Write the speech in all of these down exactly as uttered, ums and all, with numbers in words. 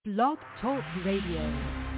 Blog Talk Radio.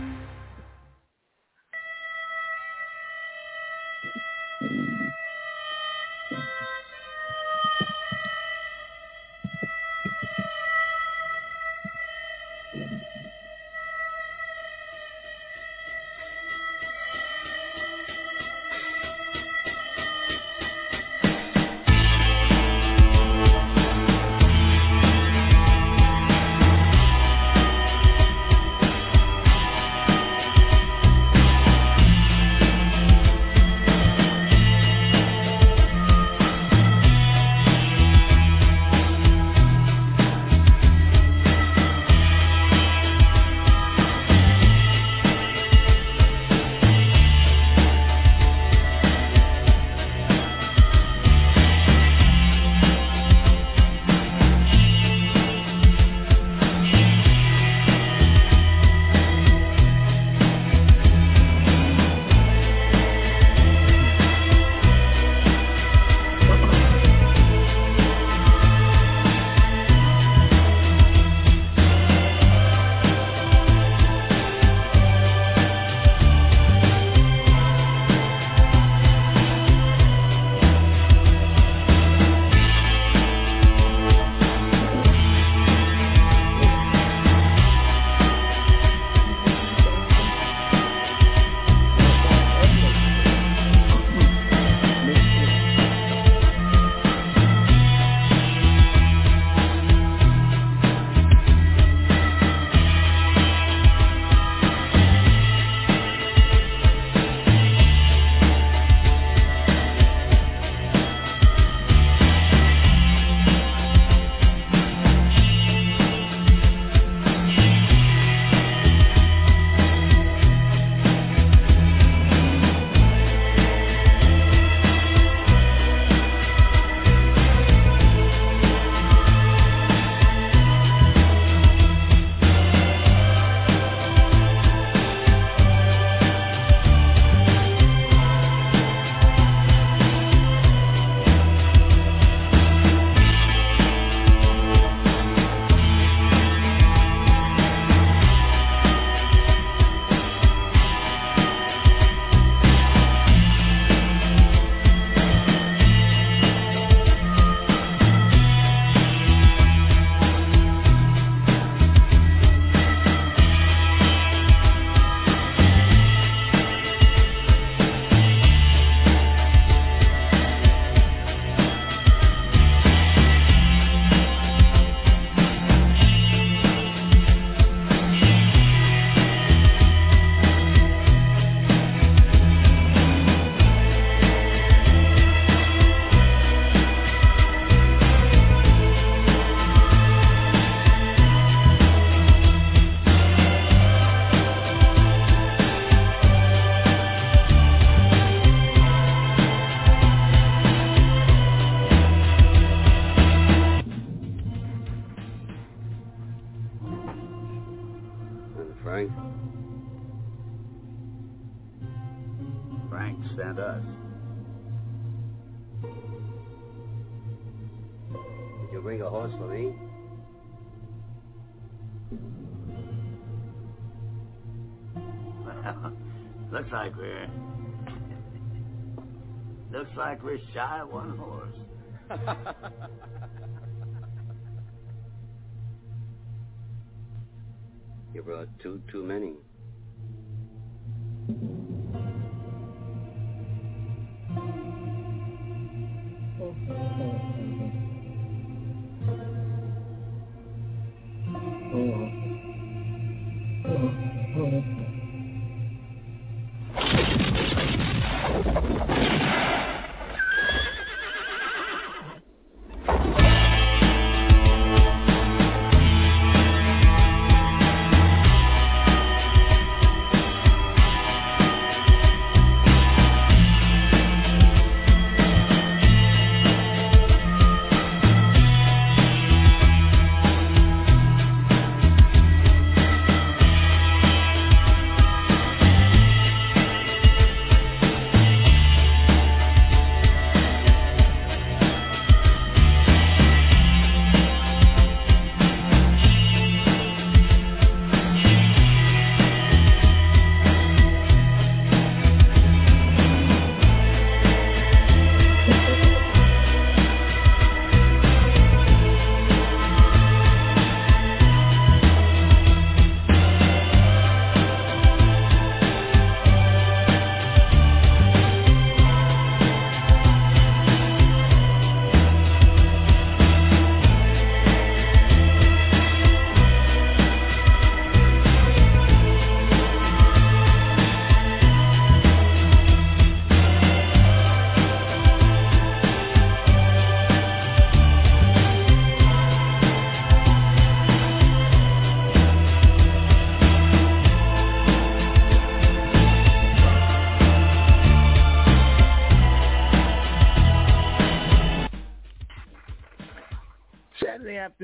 Looks like we're looks like we're shy of one horse. You brought two too many.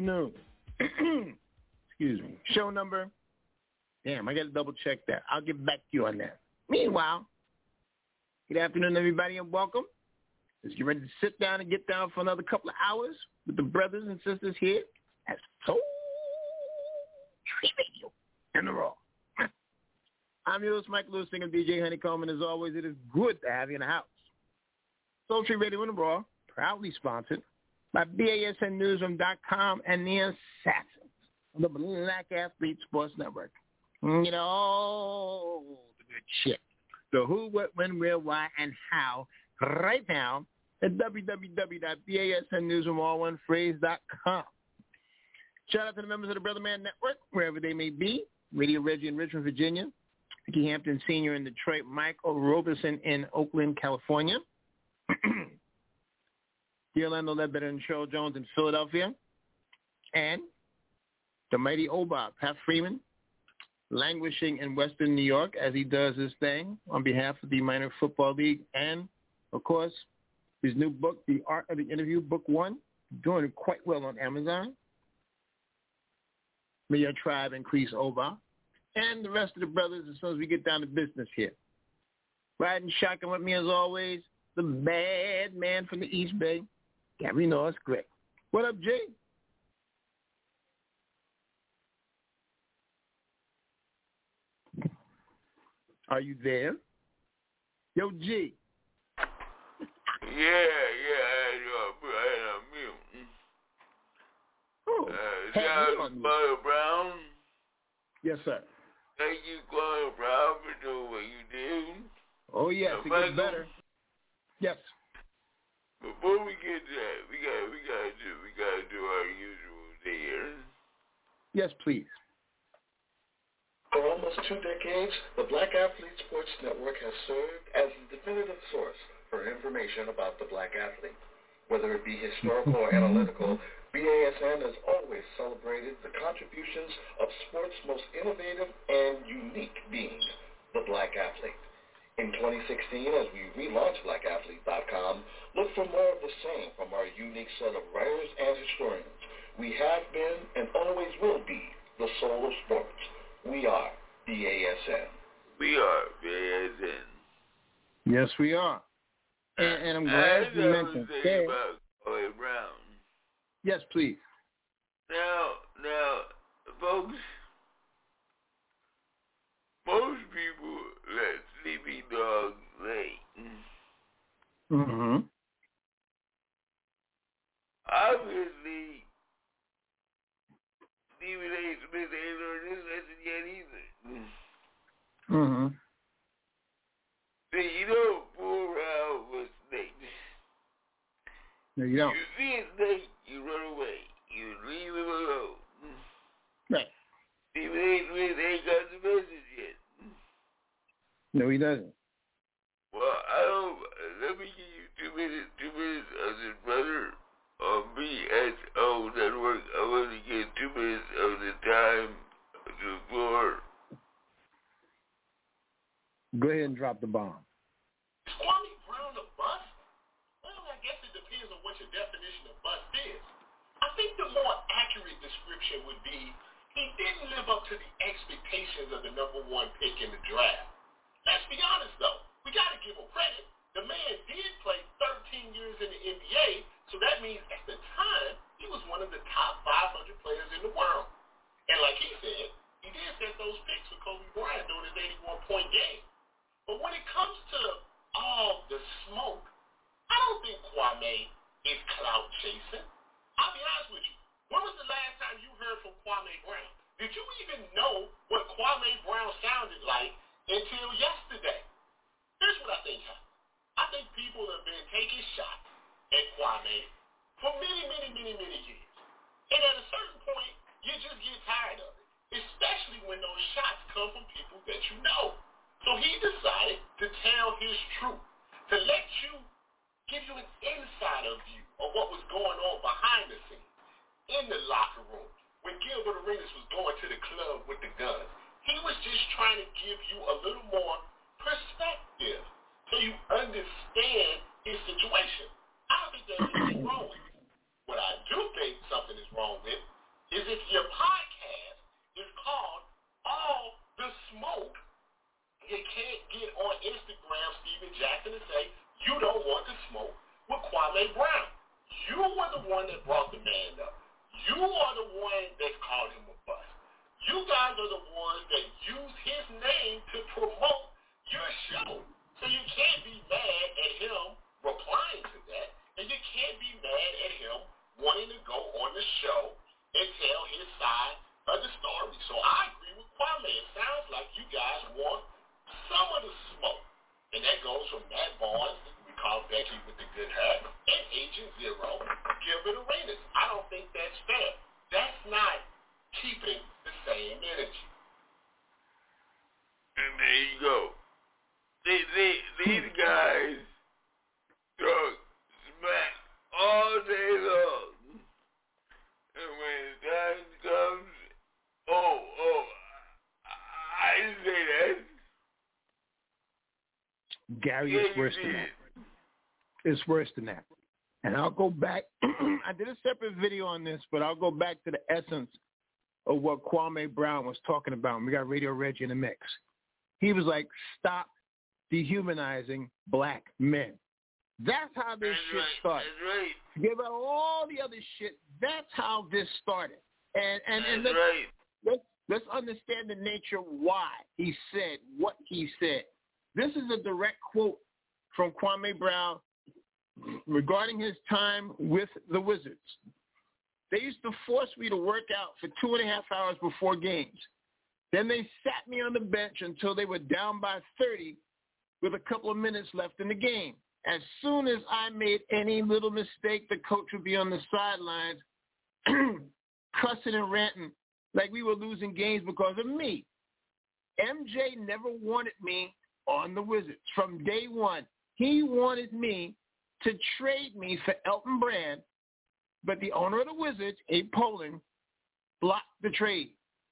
afternoon. Excuse me. Show number. Damn, I got to double check that. I'll get back to you on that. Meanwhile, good afternoon, everybody, and welcome. Let's get ready to sit down and get down for another couple of hours with the brothers and sisters here at Soul Tree Radio in the Raw. I'm your host, Mike Lewis, singer D J Honeycomb, and as always, it is good to have you in the house. Soul Tree Radio in the Raw, proudly sponsored by B A S N Newsroom dot com and the Assassins of the Black Athlete Sports Network. You know, the good shit. The who, what, when, where, why, and how right now at w w w dot b a s n newsroom all one phrase dot com. Shout out to the members of the Brother Man Network, wherever they may be. Radio Reggie in Richmond, Virginia. Ricky Hampton Senior in Detroit. Michael Robeson in Oakland, California. The Orlando Ledbetter and Cheryl Jones in Philadelphia. And the mighty Oba, Pat Freeman, languishing in Western New York as he does his thing on behalf of the Minor Football League. And, of course, his new book, The Art of the Interview, Book One, doing quite well on Amazon. May your tribe increase, Oba. And the rest of the brothers as soon as we get down to business here. Riding shotgun with me as always, the bad man from the East Bay, Gary Norris Gray. What up, Jay? Are you there? Yo, G. Yeah, yeah, I had on mute. Oh, uh, shout out to Claudia Brown. Yes, sir. Thank you, Claudia Brown, for doing what you did. Oh, yes, uh, it Michael, gets better. Yes. Before we get to that, we got we got to do we got to do our usual there. Yes, please. For almost two decades, the Black Athlete Sports Network has served as the definitive source for information about the black athlete. Whether it be historical or analytical, B A S N has always celebrated the contributions of sports' most innovative and unique being, the black athlete. In twenty sixteen, as we relaunched black athlete dot com, look for more of the same from our unique set of writers and historians. We have been and always will be the soul of sports. We are B A S N. We are B A S N. Yes, we are. And, and I'm glad you mentioned that. About Chloe Brown. Yes, please. Now, now, folks, most people let sleepy dogs lay. Mm-hmm. Obviously, Stephen A. Smith ain't learned this lesson yet either. Mm-hmm. So you don't fool around with snakes. No, you don't. You see a snake, you run away. You leave him alone. Right. Stephen A. Smith ain't got the message yet. No, he doesn't. Well, I don't. Let me give you two minutes, two minutes of this brother on B S O Network. I want to get two minutes of the time to the floor. Go ahead and drop the bomb. Is Kwame Brown a bust? Well, I guess it depends on what your definition of bust is. I think the more accurate description would be he didn't live up to the expectations of the number one pick in the draft. Let's be honest, though. We got to give him credit. The man did play thirteen years in the N B A, so that means at the time, he was one of the top five hundred players in the world. And like he said, he did set those picks for Kobe Bryant during his eighty-one point game. But when it comes to all the smoke, I don't think Kwame is clout chasing. I'll be honest with you. When was the last time you heard from Kwame Brown? Did you even know what Kwame Brown sounded like until yesterday? Here's what I think happened. I think people have been taking shots at Kwame for many, many, many, many years. And at a certain point, you just get tired of it, especially when those shots come from people that you know. So he decided to tell his truth, to let you, give you an insider view of what was going on behind the scenes, in the locker room, when Gilbert Arenas was going to the club with the guns. He was just trying to give you a little more perspective so you understand his situation. I don't think there's anything wrong with it. What I do think something is wrong with he can't get on Instagram, Steven Jackson, and say, you don't want to smoke with Kwame Brown. You were the one that brought the man up. You are the one that called him a bust. You guys are the ones that use his name to promote your show. So you can't be mad at him replying to that, and you can't be mad at him wanting to go on the show and tell his side of the story. So I agree with Kwame. It sounds like you guys want some of the smoke. And that goes from Matt Barnes, we call Becky with the good hat, and Agent Zero, Gilbert Arenas. I don't think that's fair. That's not keeping the same energy. And there you go. They, they, these guys talk smack all day long. And when time comes, oh, oh, I didn't say that. Gary, Yeah, it's worse you than did. that. It's worse than that. And I'll go back. I did a separate video on this, but I'll go back to the essence of what Kwame Brown was talking about. And we got Radio Reggie in the mix. He was like, stop dehumanizing black men. That's how this That's shit right. started. That's right. Give out all the other shit. That's how this started. And and, and That's let's, right. let's, let's understand the nature of why he said what he said. This is a direct quote from Kwame Brown regarding his time with the Wizards. They used to force me to work out for two and a half hours before games. Then they sat me on the bench until they were down by thirty with a couple of minutes left in the game. As soon as I made any little mistake, the coach would be on the sidelines cussing and ranting like we were losing games because of me. M J never wanted me on the Wizards. From day one, he wanted me to trade me for Elton Brand, but the owner of the Wizards, Abe Pollin, blocked the trade.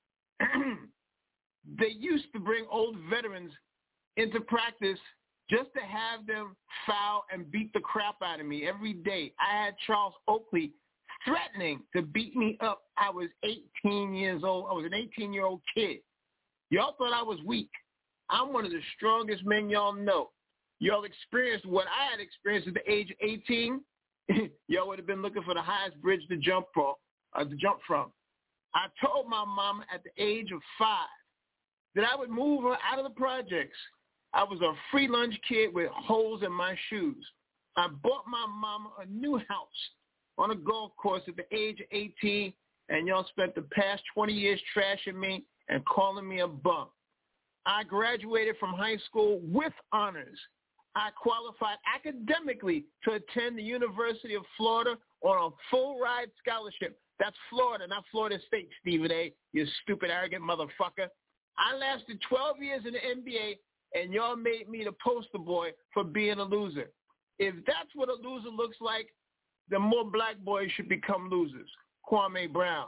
They used to bring old veterans into practice just to have them foul and beat the crap out of me every day. I had Charles Oakley threatening to beat me up. I was eighteen years old. I was an eighteen-year-old kid. Y'all thought I was weak. I'm one of the strongest men y'all know. Y'all experienced what I had experienced at the age of eighteen. Y'all would have been looking for the highest bridge to jump from. Uh, to jump from. I told my mama at the age of five that I would move her out of the projects. I was a free lunch kid with holes in my shoes. I bought my mama a new house on a golf course at the age of eighteen, and y'all spent the past twenty years trashing me and calling me a bum. I graduated from high school with honors. I qualified academically to attend the University of Florida on a full-ride scholarship. That's Florida, not Florida State, Stephen A., you stupid, arrogant motherfucker. I lasted twelve years in the N B A, and y'all made me the poster boy for being a loser. If that's what a loser looks like, then more black boys should become losers. Kwame Brown.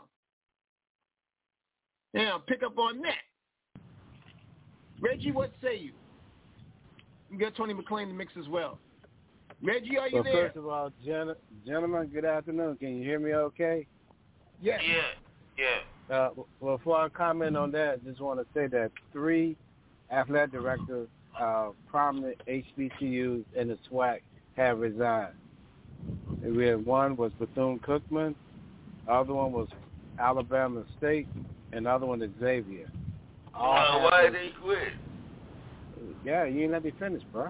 Now, pick up on that. Reggie, what say you? You got Tony McClain in the mix as well. Reggie, are you well, there? First of all, gen- gentlemen, good afternoon. Can you hear me okay? Yes. Yeah. Yeah. Uh, well, before I comment on that, I just want to say that three athletic directors, uh, prominent H B C Us and the SWAC have resigned. And we had one was Bethune-Cookman, the other one was Alabama State, and the other one is Xavier. All Uh, why have- they quit? Yeah, you ain't let me finish, bro.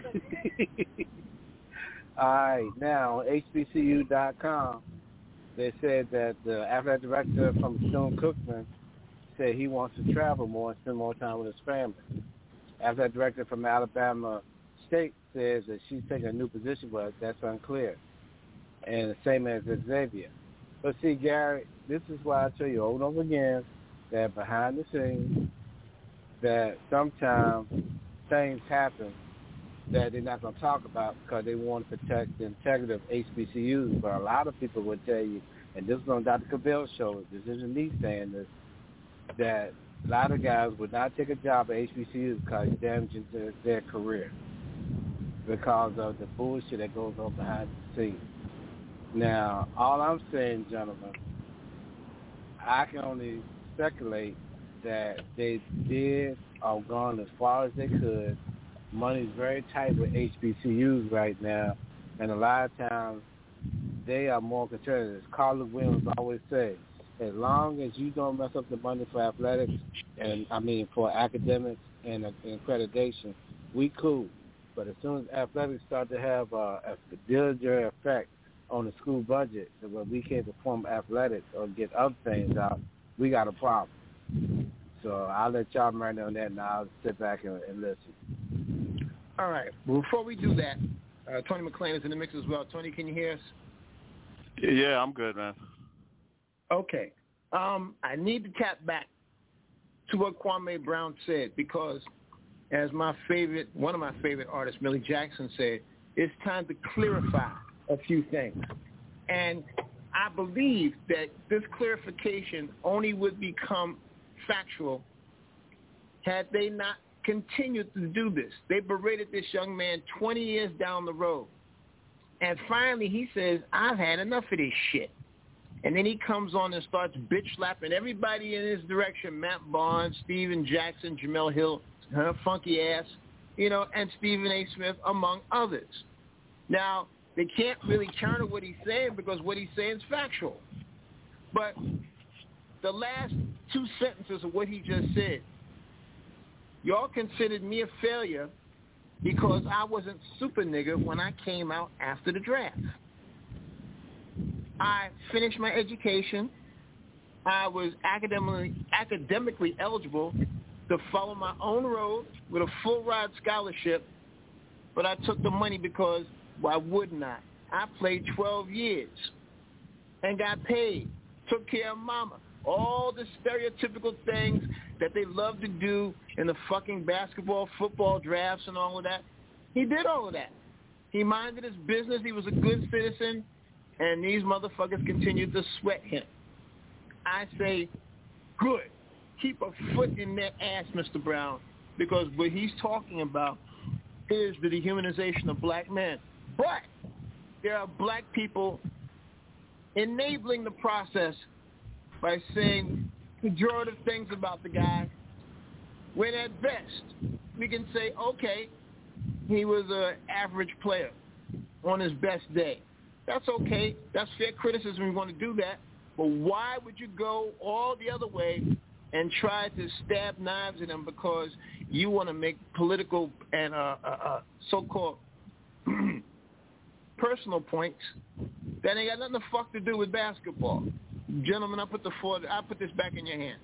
All right, now H B C U dot com, they said that the athletic director from Bethune-Cookman said he wants to travel more and spend more time with his family. Athletic director from Alabama State says that she's taking a new position, but that's unclear. And the same as Xavier. But see, Gary, this is why I tell you over and over again that behind the scenes, that sometimes things happen that they're not going to talk about because they want to protect the integrity of H B C Us. But a lot of people would tell you, and this is on Doctor Cavell's show, this isn't me saying this, that a lot of guys would not take a job at H B C Us because it's damaging their, their career because of the bullshit that goes on behind the scenes. Now, all I'm saying, gentlemen, I can only speculate that they did or gone as far as they could. Money's very tight with H B C Us right now, and a lot of times they are more concerned. As Carla Williams always says, as long as you don't mess up the money for athletics, and I mean for academics and, uh, and accreditation, we cool. But as soon as athletics start to have uh, a deleterious effect on the school budget, where we can't perform athletics or get other things out, we got a problem. So I'll let y'all marinate on that, and I'll sit back and, and listen. All right. Well, before we do that, uh, Tony McClain is in the mix as well. Tony, can you hear us? Yeah, I'm good, man. Okay. Um, I need to tap back to what Kwame Brown said because, as my favorite, one of my favorite artists, Millie Jackson, said, it's time to clarify a few things. And I believe that this clarification only would become factual had they not continued to do this. They berated this young man twenty years down the road. And finally he says, I've had enough of this shit. And then he comes on and starts bitch slapping everybody in his direction, Matt Barnes, Steven Jackson, Jamel Hill, her funky ass, you know, and Stephen A. Smith, among others. Now, they can't really counter what he's saying because what he's saying is factual. But the last two sentences of what he just said, y'all considered me a failure because I wasn't super nigger when I came out after the draft. I finished my education. I was academically academically eligible to follow my own road with a full ride scholarship, but I took the money because why wouldn't I? I played twelve years and got paid, took care of mama, all the stereotypical things that they love to do in the fucking basketball, football drafts and all of that. He did all of that. He minded his business. He was a good citizen, and these motherfuckers continued to sweat him. I say, good. Keep a foot in their ass, Mister Brown, because what he's talking about is the dehumanization of black men. But there are black people enabling the process by saying pejorative things about the guy, when at best we can say, okay, he was an average player on his best day. That's okay. That's fair criticism. We want to do that. But why would you go all the other way and try to stab knives in him because you want to make political and uh, uh, uh, so-called personal points that ain't got nothing the fuck to do with basketball? Gentlemen, I put the for, I put this back in your hands.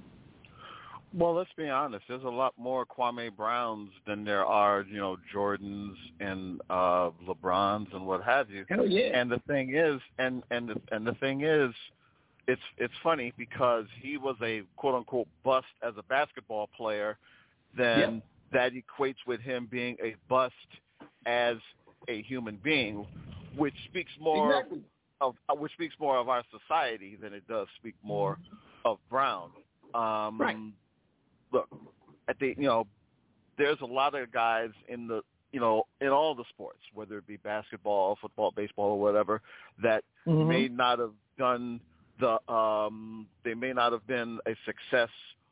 Well, let's be honest. There's a lot more Kwame Browns than there are, you know, Jordans and uh, LeBrons and what have you. Hell yeah. And the thing is, and and the, and the thing is, it's it's funny because he was a quote unquote bust as a basketball player. Then yep. that equates with him being a bust as a human being, which speaks more exactly. of which speaks more of our society than it does speak more of Brown. Um, right. Look, at the you know, there's a lot of guys in the you know in all the sports, whether it be basketball, football, baseball, or whatever, that mm-hmm. may not have done the um, they may not have been a success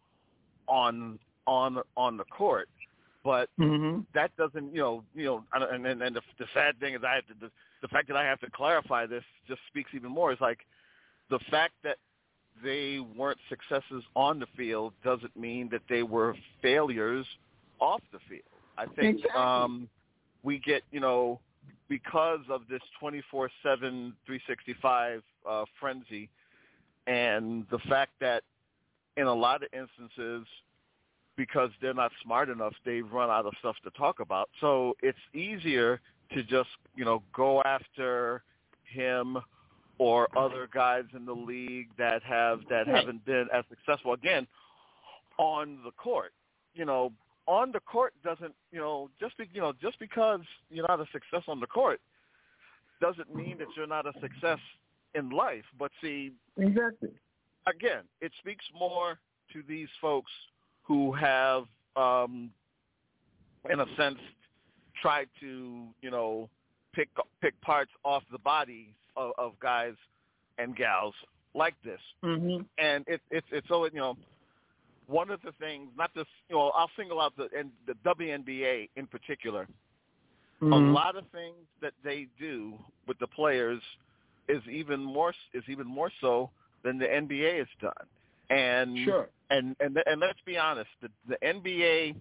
on on on the court, but mm-hmm. that doesn't you know you know and and, and the, the sad thing is I have to the, the fact that I have to clarify this just speaks even more. It's like the fact that they weren't successes on the field doesn't mean that they were failures off the field. I think exactly. um, we get, you know, because of this twenty-four seven, three sixty-five uh, frenzy and the fact that in a lot of instances, because they're not smart enough, they run out of stuff to talk about. So it's easier to just, you know, go after him or other guys in the league that have that haven't been as successful again on the court. You know, on the court doesn't you know just be, you know just because you're not a success on the court doesn't mean that you're not a success in life. But see, exactly. Again, it speaks more to these folks who have, um, in a sense, tried to you know pick pick parts off the bodies Of, of guys and gals like this, mm-hmm. and it's it's it's so you know one of the things, not this, you know, I'll single out the and the W N B A in particular. Mm-hmm. A lot of things that they do with the players is even more is even more so than the N B A has done. And sure. and and and let's be honest, the, the N B A,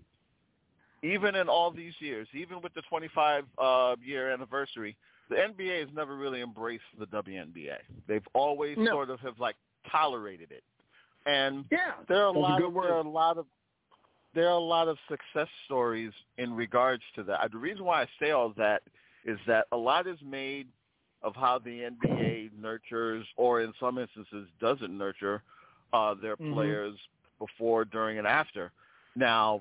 even in all these years, even with the twenty-five uh, year anniversary, the N B A has never really embraced the W N B A. They've always no. sort of have like tolerated it. And yeah, there are a lot a of there are a lot of there are a lot of success stories in regards to that. The reason why I say all that is that a lot is made of how the N B A nurtures, or in some instances doesn't nurture, uh, their mm-hmm. players before, during, and after. Now,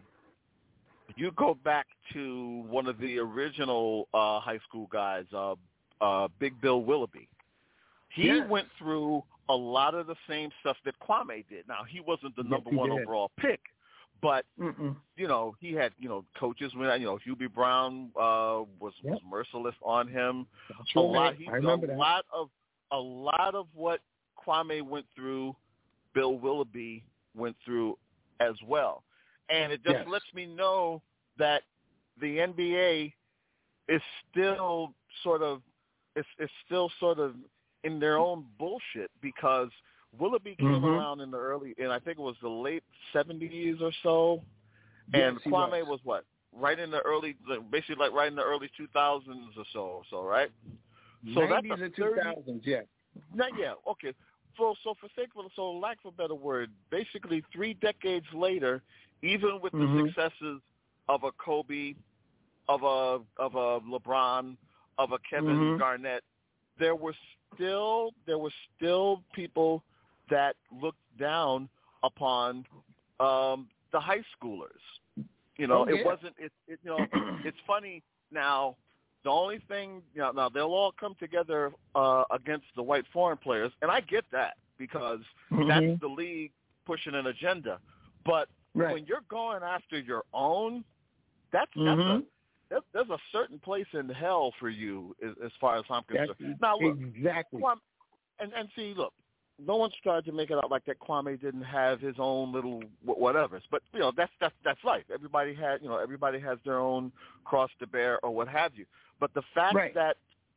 you go back to one of the original uh, high school guys, uh, uh, Big Bill Willoughby. He yes. went through a lot of the same stuff that Kwame did. Now, he wasn't the yes, number one did. overall pick, but, Mm-mm. you know, he had, you know, coaches, you know, Hubie Brown uh, was, yep. was merciless on him. That's a right. lot, he, I remember a that. lot of a lot of what Kwame went through, Bill Willoughby went through as well. And it just yes. lets me know that the N B A is still sort of it's, it's still sort of in their own bullshit, because Willoughby came mm-hmm. around in the early, and I think it was the late seventies or so, and yes, Kwame was. was what, right in the early, basically like right in the early two thousands or so, so right? So nineties that's a and two thousands, yeah. Not yeah, okay. So, so for sake of, so lack of a better word, basically three decades later, even with mm-hmm. the successes of a Kobe, of a of a LeBron, of a Kevin mm-hmm. Garnett, there were still there were still people that looked down upon um, the high schoolers. You know, oh, yeah. it wasn't. It, it you know, it's funny now. The only thing, you know, now they'll all come together uh, against the white foreign players, and I get that, because mm-hmm. that's the league pushing an agenda. But right. when you're going after your own, that's, mm-hmm. that's a that's, there's a certain place in hell for you, as, as far as I'm concerned. That's now, look, exactly. Kwame, and and see, look, no one's tried to make it out like that Kwame didn't have his own little whatever. But you know, that's that's that's life. Everybody had, you know, everybody has their own cross to bear or what have you. But the fact right. that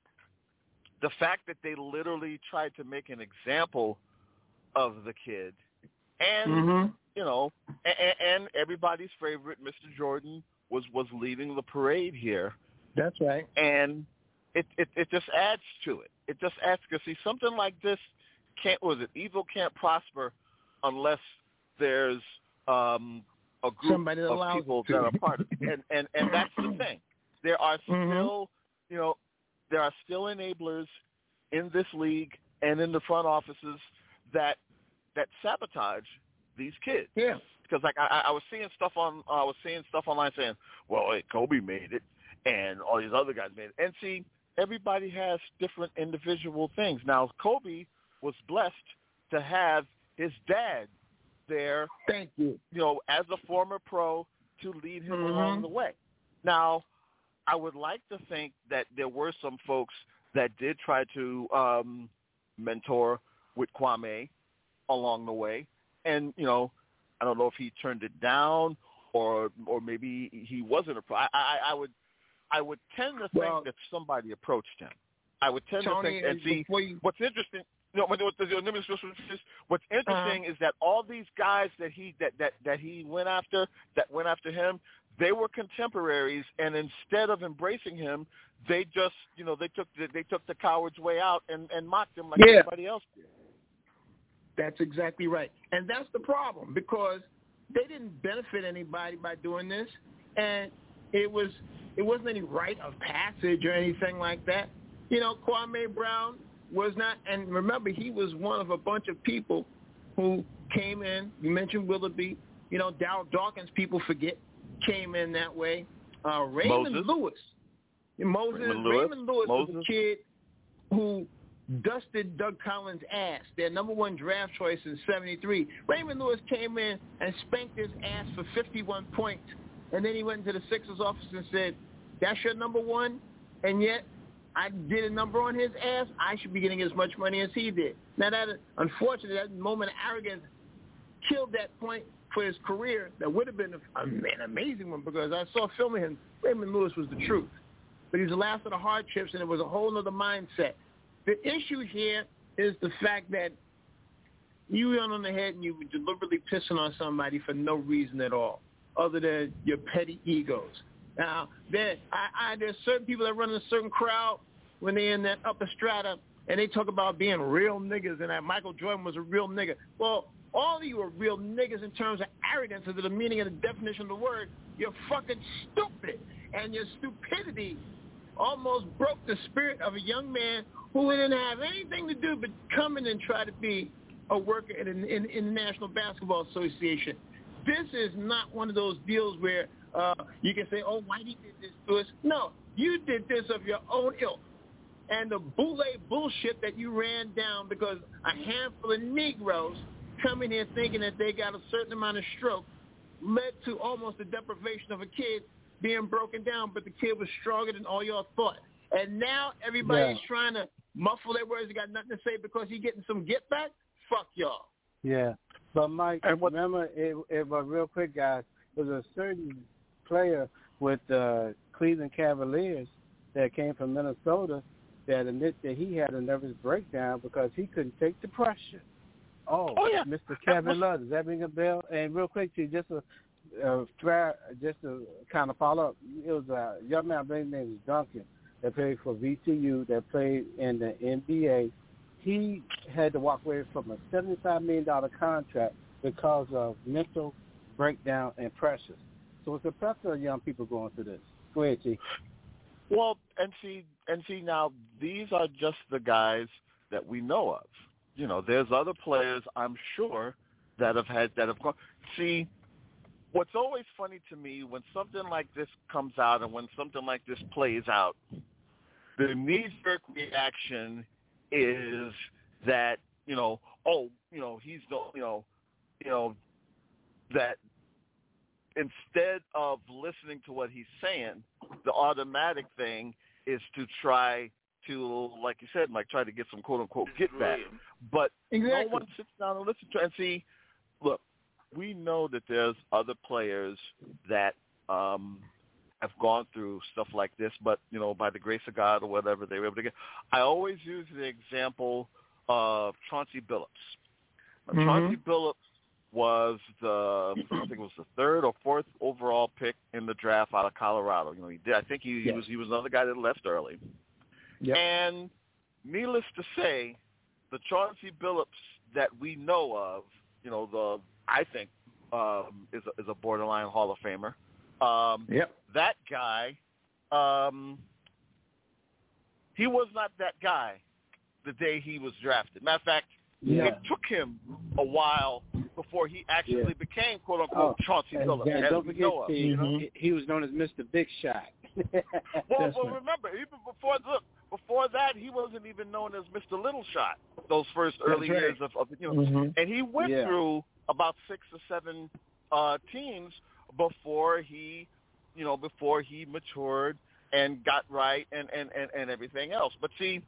the fact that they literally tried to make an example of the kid, and mm-hmm. you know, and, and everybody's favorite, Mister Jordan, was was leading the parade here. That's right. And it it, it just adds to it. It just adds, because see, something like this can't, was it, evil can't prosper unless there's um, a group Somebody of people that are part of it. And, and, and that's the thing. There are still, mm-hmm. you know, there are still enablers in this league and in the front offices that that sabotage these kids. Yeah. Because like I, I was seeing stuff on, uh, I was seeing stuff online saying, well, hey, Kobe made it, and all these other guys made it. And see, everybody has different individual things. Now, Kobe was blessed to have his dad there. Thank you. You know, as a former pro, to lead him mm-hmm. along the way. Now, I would like to think that there were some folks that did try to um, mentor with Kwame along the way, and you know, I don't know if he turned it down or or maybe he wasn't a pro. I, I, I would I would tend to think well, that somebody approached him. I would tend Tony, to think and see you... what's interesting. You know, what's interesting uh-huh. is that all these guys that he that, that, that he went after, that went after him, they were contemporaries, and instead of embracing him, they just, you know, they took the, they took the coward's way out and, and mocked him like yeah. everybody else did. That's exactly right, and that's the problem, because they didn't benefit anybody by doing this, and it was it wasn't any rite of passage or anything like that. You know, Kwame Brown was not, and remember, he was one of a bunch of people who came in. You mentioned Willoughby. You know, Darryl Dawkins, people forget, came in that way. Uh, Raymond Moses. Lewis. Moses. Raymond Lewis, Raymond Lewis Moses. was a kid who dusted Doug Collins' ass, their number one draft choice in seventy-three. Raymond Lewis came in and spanked his ass for fifty-one points, and then he went into the Sixers office and said, that's your number one, and yet I did a number on his ass. I should be getting as much money as he did. Now, that unfortunately, that moment of arrogance killed that point. for his career that would have been a, an amazing one, because I saw filming him. Raymond Lewis was the truth. But he's the last of the hardships, and it was a whole other mindset. The issue here is the fact that you went on the head and you were deliberately pissing on somebody for no reason at all, other than your petty egos. Now, there, I, I, there's certain people that run in a certain crowd when they're in that upper strata, and they talk about being real niggas and that Michael Jordan was a real nigga. Well, all of you are real niggas in terms of arrogance, of the meaning and the definition of the word. You're fucking stupid, and your stupidity almost broke the spirit of a young man who didn't have anything to do but come in and try to be a worker in, in, in the National Basketball Association. This is not one of those deals where uh, you can say, oh, Whitey did this to us. No, you did this of your own ilk. And the boule bullshit that you ran down because a handful of Negroes come in here thinking that they got a certain amount of stroke led to almost the deprivation of a kid being broken down, but the kid was stronger than all y'all thought. And now everybody's yeah. trying to muffle their words. They got nothing to say because he's getting some get back. Fuck y'all. Yeah. But, Mike, remember, it, it, but real quick, guys, there was a certain player with the uh, Cleveland Cavaliers that came from Minnesota that admit that he had a nervous breakdown because he couldn't take the pressure. Oh, oh yeah. Mister Kevin Love, does that ring a bell? And real quick, too, just a uh, just to kind of follow up, it was a young man, his name was Duncan, that played for V C U, that played in the N B A. He had to walk away from a seventy-five million dollars contract because of mental breakdown and pressures. So it's a pressure of young people going through this. Go ahead, T. Well, and see, and see now, these are just the guys that we know of. You know, there's other players, I'm sure, that have had, that have gone. See, what's always funny to me when something like this comes out and when something like this plays out, the knee-jerk reaction is that, you know, oh, you know, he's the, you know, you know, that instead of listening to what he's saying, the automatic thing is to try to, like you said, Mike, try to get some quote-unquote get back. But exactly. No one sits down and listens to it. And see, look, we know that there's other players that um, have gone through stuff like this, but, you know, by the grace of God or whatever, they were able to get. I always use the example of Chauncey Billups. Mm-hmm. Chauncey Billups was the, I think it was the third or fourth overall pick in the draft out of Colorado. You know, he did. I think he, yes. he was he was another guy that left early. Yep. And needless to say, the Chauncey Billups that we know of, you know, the I think um, is a, is a borderline Hall of Famer. Um, yep. That guy, um, he was not that guy the day he was drafted. Matter of fact, yeah. it took him a while before he actually yeah. became, quote unquote, oh, Chauncey Billups. And don't forget, know Steve, you know? he, he was known as Mister Big Shot. well, well right. remember, even before look, before that, he wasn't even known as Mister Little Shot. Those first early right. years of, of you know, mm-hmm. and he went yeah. through about six or seven uh, teams before he, you know, before he matured and got right and, and, and, and everything else. But see,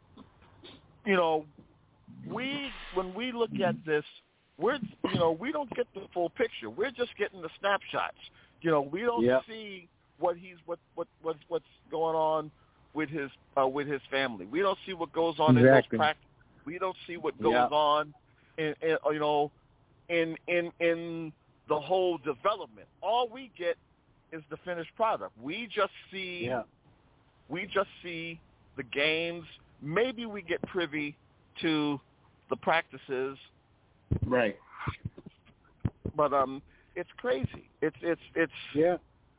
you know, we when we look at this, we're you know we don't get the full picture. We're just getting the snapshots. You know, we don't yep. see what he's what what what's what's going on with his uh, with his family. We don't see what goes on exactly. in those practices. We don't see what goes yep. on in, in you know in in in the whole development. All we get is the finished product. We just see yeah. we just see the games. Maybe we get privy to the practices. Right. But um it's crazy. It's it's it's yeah.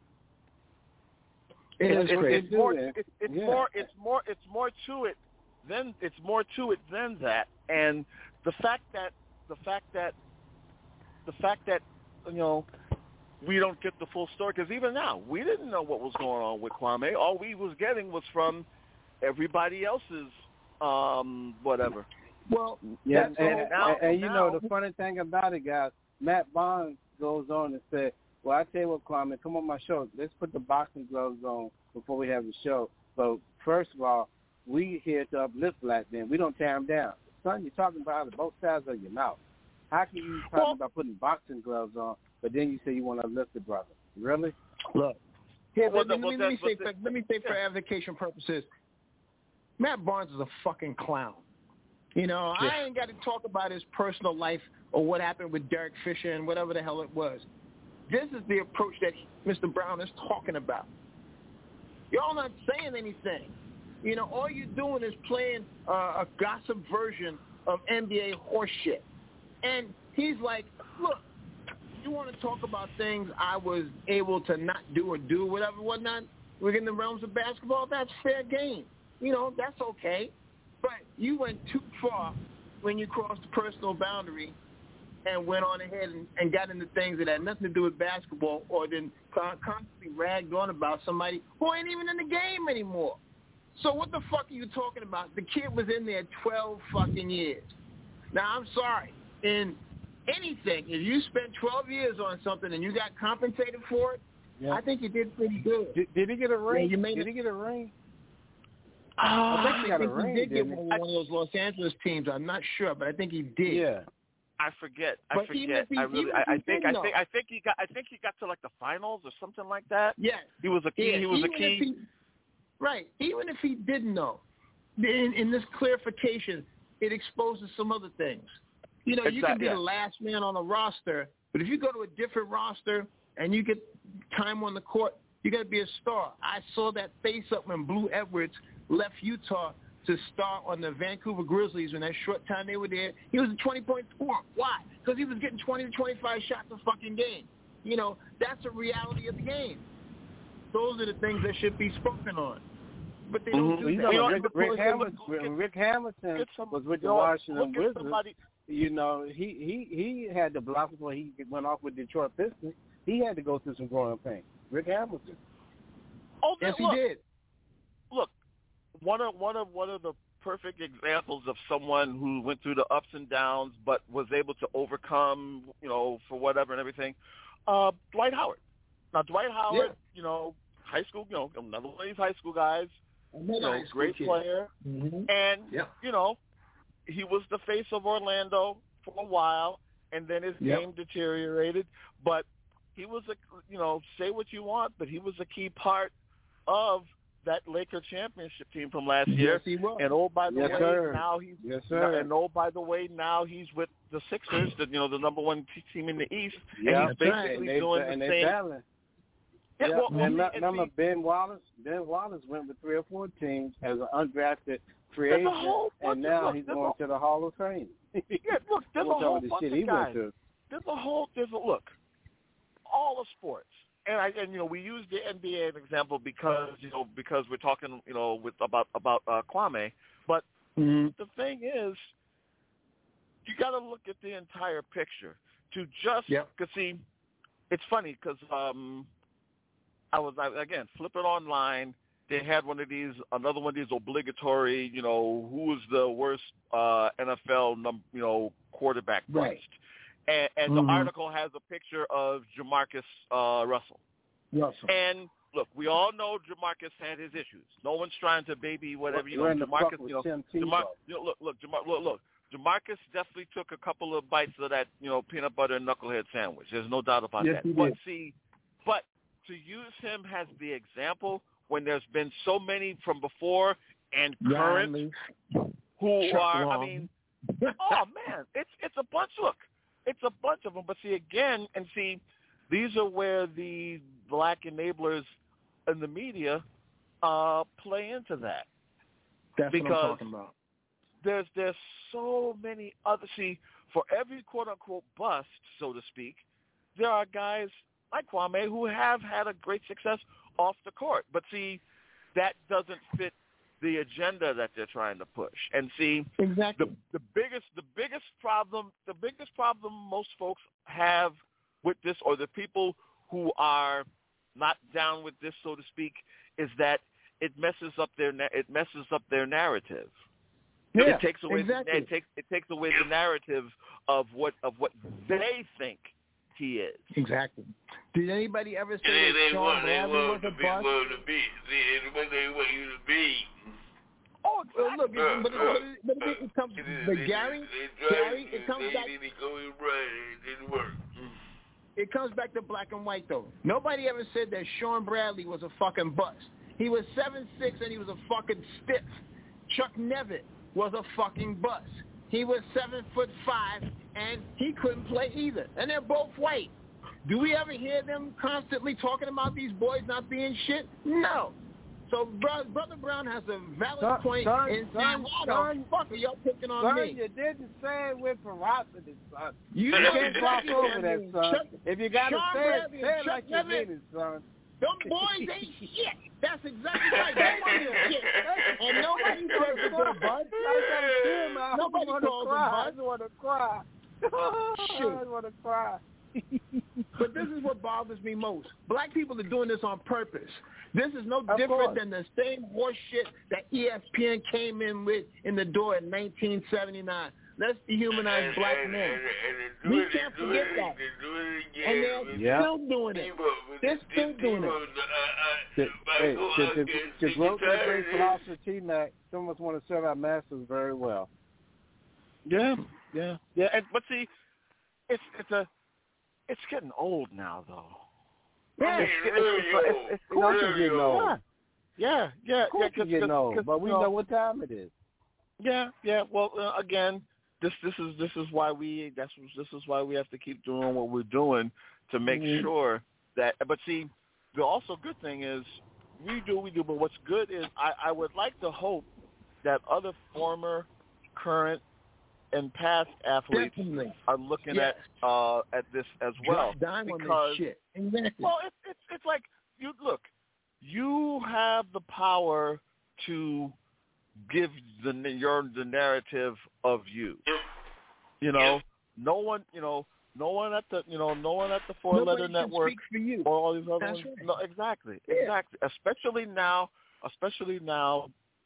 It it's, it's, it's more it's, it's yeah. more it's more it's more to it than it's more to it than that. And the fact that the fact that the fact that you know we don't get the full story, because even now we didn't know what was going on with Kwame. All we was getting was from everybody else's um whatever. Well, yeah, and, and, now, and, and you now, know the funny thing about it, guys, Matt Barnes goes on and said, well, I tell you what, Kwame, come on my show. Let's put the boxing gloves on before we have the show. But first of all, we here to uplift black men. We don't tear them down. Son, you're talking about both sides of your mouth. How can you talk well, about putting boxing gloves on, but then you say you want to lift the brother? Really? Look, here, well, let, well, me, let, me say, the, for, let me say for advocation purposes, Matt Barnes is a fucking clown. You know, yeah. I ain't got to talk about his personal life or what happened with Derek Fisher and whatever the hell it was. This is the approach that Mister Brown is talking about. Y'all not saying anything. You know, all you're doing is playing uh, a gossip version of N B A horseshit. And he's like, look, you want to talk about things I was able to not do or do, whatever, whatnot, within the realms of basketball, that's fair game. You know, that's okay. But you went too far when you crossed the personal boundary and went on ahead and, and got into things that had nothing to do with basketball, or then constantly ragged on about somebody who ain't even in the game anymore. So what the fuck are you talking about? The kid was in there twelve fucking years. Now, I'm sorry. In anything, if you spent twelve years on something and you got compensated for it, yeah. I think you did pretty good. Did, did he get a ring? Yeah, you made did it. he get a ring? Uh, I think he, got I a think ring, he did get one, one of those Los Angeles teams. I'm not sure, but I think he did. Yeah. I forget. I but forget. He, I really. I, I think. I think. I think he got. I think he got to like the finals or something like that. Yes. He was a key. Yeah. He was even a key. He, right. Even if he didn't know, in, in this clarification, it exposes some other things. You know, exactly. You can be yeah. the last man on a roster, but if you go to a different roster and you get time on the court, you got to be a star. I saw that face up when Blue Edwards left Utah to start on the Vancouver Grizzlies in that short time they were there. He was a twenty-point scorer. Why? Because he was getting twenty to twenty-five shots a fucking game. You know, that's a reality of the game. Those are the things that should be spoken on. But they don't mm-hmm. do you that. Know, Rick, Rick, Hamilton, when Rick Hamilton was with the Washington Wizards, you know, he, he, he had the block before he went off with Detroit Pistons. He had to go through some growing pains. Rick Hamilton. Oh, yes, look, he did. Look, one of one of one of the perfect examples of someone who went through the ups and downs, but was able to overcome, you know, for whatever and everything. Uh, Dwight Howard. Now, Dwight Howard, yeah. you know, high school, you know, another one of these high school guys, you know, great kid. player, mm-hmm. and yep. you know, he was the face of Orlando for a while, and then his yep. game deteriorated. But he was a, you know, say what you want, but he was a key part of that Laker championship team from last year. Yes, he was. And oh, by the yes, way, sir. now he's yes, sir. and oh, by the way, now he's with the Sixers, the you know the number one team in the East, yeah, and he's basically right. and they, doing and the they same. Battling. Yeah, yeah. well, and well, remember see, Ben Wallace? Ben Wallace went with three or four teams as an undrafted free agent, and now look, he's going a, to the Hall of Fame. yeah, look, there's a whole bunch shit of he guys. Went to. There's a whole, there's a look, all of sports. And I, and you know, we use the N B A as an example because you know because we're talking you know with about about uh, Kwame. But mm-hmm. the thing is, you got to look at the entire picture. To just yep. cause see, it's funny because um, I was I, again flipping online. They had one of these, another one of these obligatory, you know, who was the worst uh, N F L num, you know quarterback right. bust. And, and mm-hmm. the article has a picture of Jamarcus uh, Russell. Russell. And look, we all know Jamarcus had his issues. No one's trying to baby whatever you know. Jamarcus, you know, Jamar, you know, look, look, Jamar, look, look. Jamarcus definitely took a couple of bites of that, you know, peanut butter and knucklehead sandwich. There's no doubt about yes, that. He but did. see, but to use him as the example when there's been so many from before and current Riley. who Chuck are, Long. I mean, oh man, it's it's a bunch. Look. It's a bunch of them, but see, again, and see, these are where the black enablers in the media uh, play into that. That's because what I'm talking about. There's, there's so many other, see, for every quote-unquote bust, so to speak, there are guys like Kwame who have had a great success off the court. But see, that doesn't fit the agenda that they're trying to push. And see, exactly. the, the biggest the biggest problem the biggest problem most folks have with this, or the people who are not down with this, so to speak, is that it messes up their it messes up their narrative. Yeah, it takes away exactly. the, it takes it takes away the narrative of what of what they think he is. Exactly. Did anybody ever say yeah, that they Sean want, Bradley was a be, bust? Want to be, they, what they want you to be. Oh, uh, look, it, but, it, but, it, but it, it comes, but Gary, Gary, it comes back. It didn't work. It comes back to black and white though. Nobody ever said that Sean Bradley was a fucking bust. He was seven six and he was a fucking stiff. Chuck Nevitt was a fucking bust. He was seven foot five and he couldn't play either. And they're both white. Do we ever hear them constantly talking about these boys not being shit? No. So bro, Brother Brown has a valid son, point son, in son, saying, why son, the fuck are y'all picking on son, me? You didn't say it with ferocity, son. You, you can't gloss over that, son. Chuck, if you got to Sean say Bradley it, say it Chuck like you Nevitt, mean it, son. Them boys ain't shit. That's exactly right. They ain't shit. And nobody says that they're buds. Nobody calls them buds. I just want to cry. Shoot. I want to cry. But this is what bothers me most. Black people are doing this on purpose. This is no Of different course. than the same horse shit that E S P N came in with in the door in nineteen seventy-nine. Let's dehumanize and, black and, men. And, and, and we it, can't do forget it, that. do it again And they're yeah. still doing it. They're still doing it. To, hey, to, to, to grow that great philosopher T-Mac, some of us want to serve our masters very well. Yeah, yeah, yeah. And but see, it's it's a it's getting old now, though. Yeah, it's, it's, it's, it's, it's, it's, Of course it's getting old. Yeah, yeah, yeah. Of course yeah, it's getting old, but we you know, know what time it is. Yeah, yeah. Well, uh, again, this this is this is why we that's this is why we have to keep doing what we're doing to make mm-hmm. sure that. But see, the also good thing is we do we do. But what's good is I, I would like to hope that other former, current, and past athletes Definitely. are looking yes. at uh, at this as well. Drop dime because on this shit. Exactly. well, it's it's it's like you look. You have the power to give the your the narrative of you. You know, no one. You know, no one at the. You know, no one at the Four Letter Network speak for you. or all these other That's ones. right. No, exactly, Yeah. exactly. Especially now, especially now,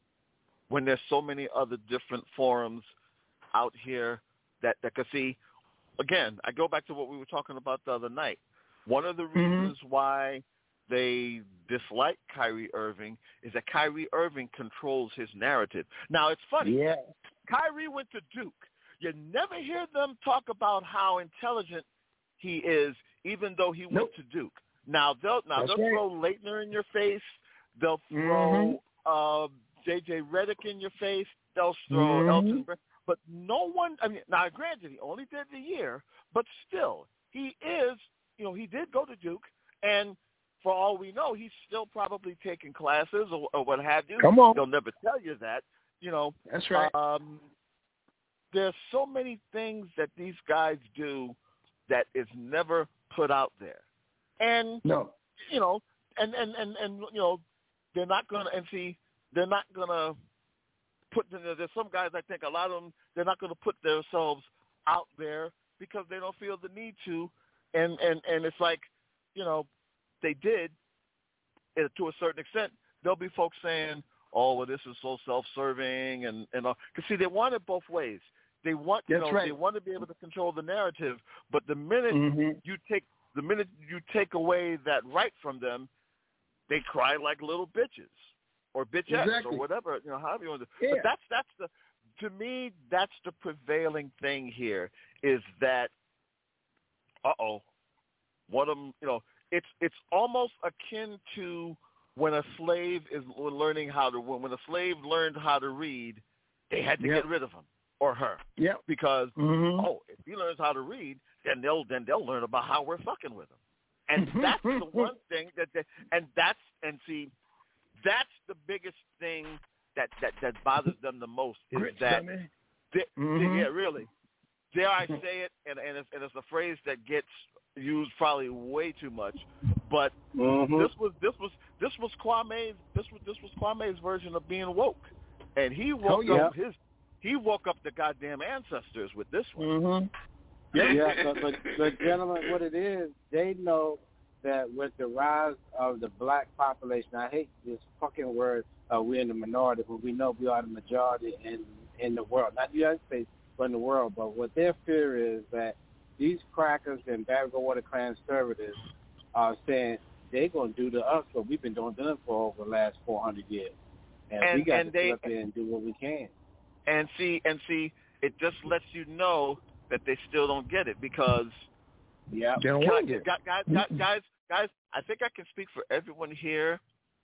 when there's so many other different forums out here that that could see. Again, I go back to what we were talking about the other night. One of the reasons mm-hmm. why they dislike Kyrie Irving is that Kyrie Irving controls his narrative. Now, it's funny. Yeah. Kyrie went to Duke. You never hear them talk about how intelligent he is, even though he nope. went to Duke. Now, they'll now That's they'll right. throw Leitner in your face. They'll throw mm-hmm. uh, J J Redick in your face. They'll throw mm-hmm. Elton Brand. But no one, I mean, now granted, he only did the year, but still, he is, you know, he did go to Duke, and for all we know, he's still probably taking classes or, or what have you. Come on. They'll never tell you that, you know. That's right. Um, there's so many things that these guys do that is never put out there. And, no. you know, and, and, and, and you know, they're not going to, and see, they're not going to, Put, there's some guys, I think a lot of them, they're not going to put themselves out there because they don't feel the need to. And, and, and it's like, you know, they did uh, to a certain extent. There'll be folks saying, oh, well, this is so self-serving. And, and all. Because, see, they want it both ways. They want, you That's know, right. they want to be able to control the narrative. But the minute mm-hmm. you take the minute you take away that right from them, they cry like little bitches. Or bitchettes, exactly. or whatever, you know, however you want to. Yeah. But that's that's the, to me, that's the prevailing thing here is that, uh oh, one of them, you know, it's it's almost akin to when a slave is learning how to when, when a slave learned how to read, they had to yep. get rid of him or her, yeah, because mm-hmm. oh, if he learns how to read, then they'll then they'll learn about how we're fucking with him, and that's the one thing that they, and that's and see. That's the biggest thing that, that, that bothers them the most is Grits, that, they, mm-hmm. they, yeah, really. Dare I say it, and, and, it's, and it's a phrase that gets used probably way too much, but mm-hmm. this was this was this was Kwame's this was this was Kwame's version of being woke, and he woke oh, yeah. up his he woke up the goddamn ancestors with this one. Mm-hmm. Yeah, yeah but, but, but gentlemen, what it is, they know that with the rise of the black population, I hate this fucking word, uh, we're in the minority, but we know we are the majority in, in the world, not the United States, but in the world. But what their fear is that these crackers and Badwater Clan conservatives are saying they're going to do to us what we've been doing to them for over the last four hundred years. and, and we got and to they sit up there and do what we can. and see and see. It just lets you know that they still don't get it because yeah, they don't guys, want it. guys, guys, guys, guys. I think I can speak for everyone here.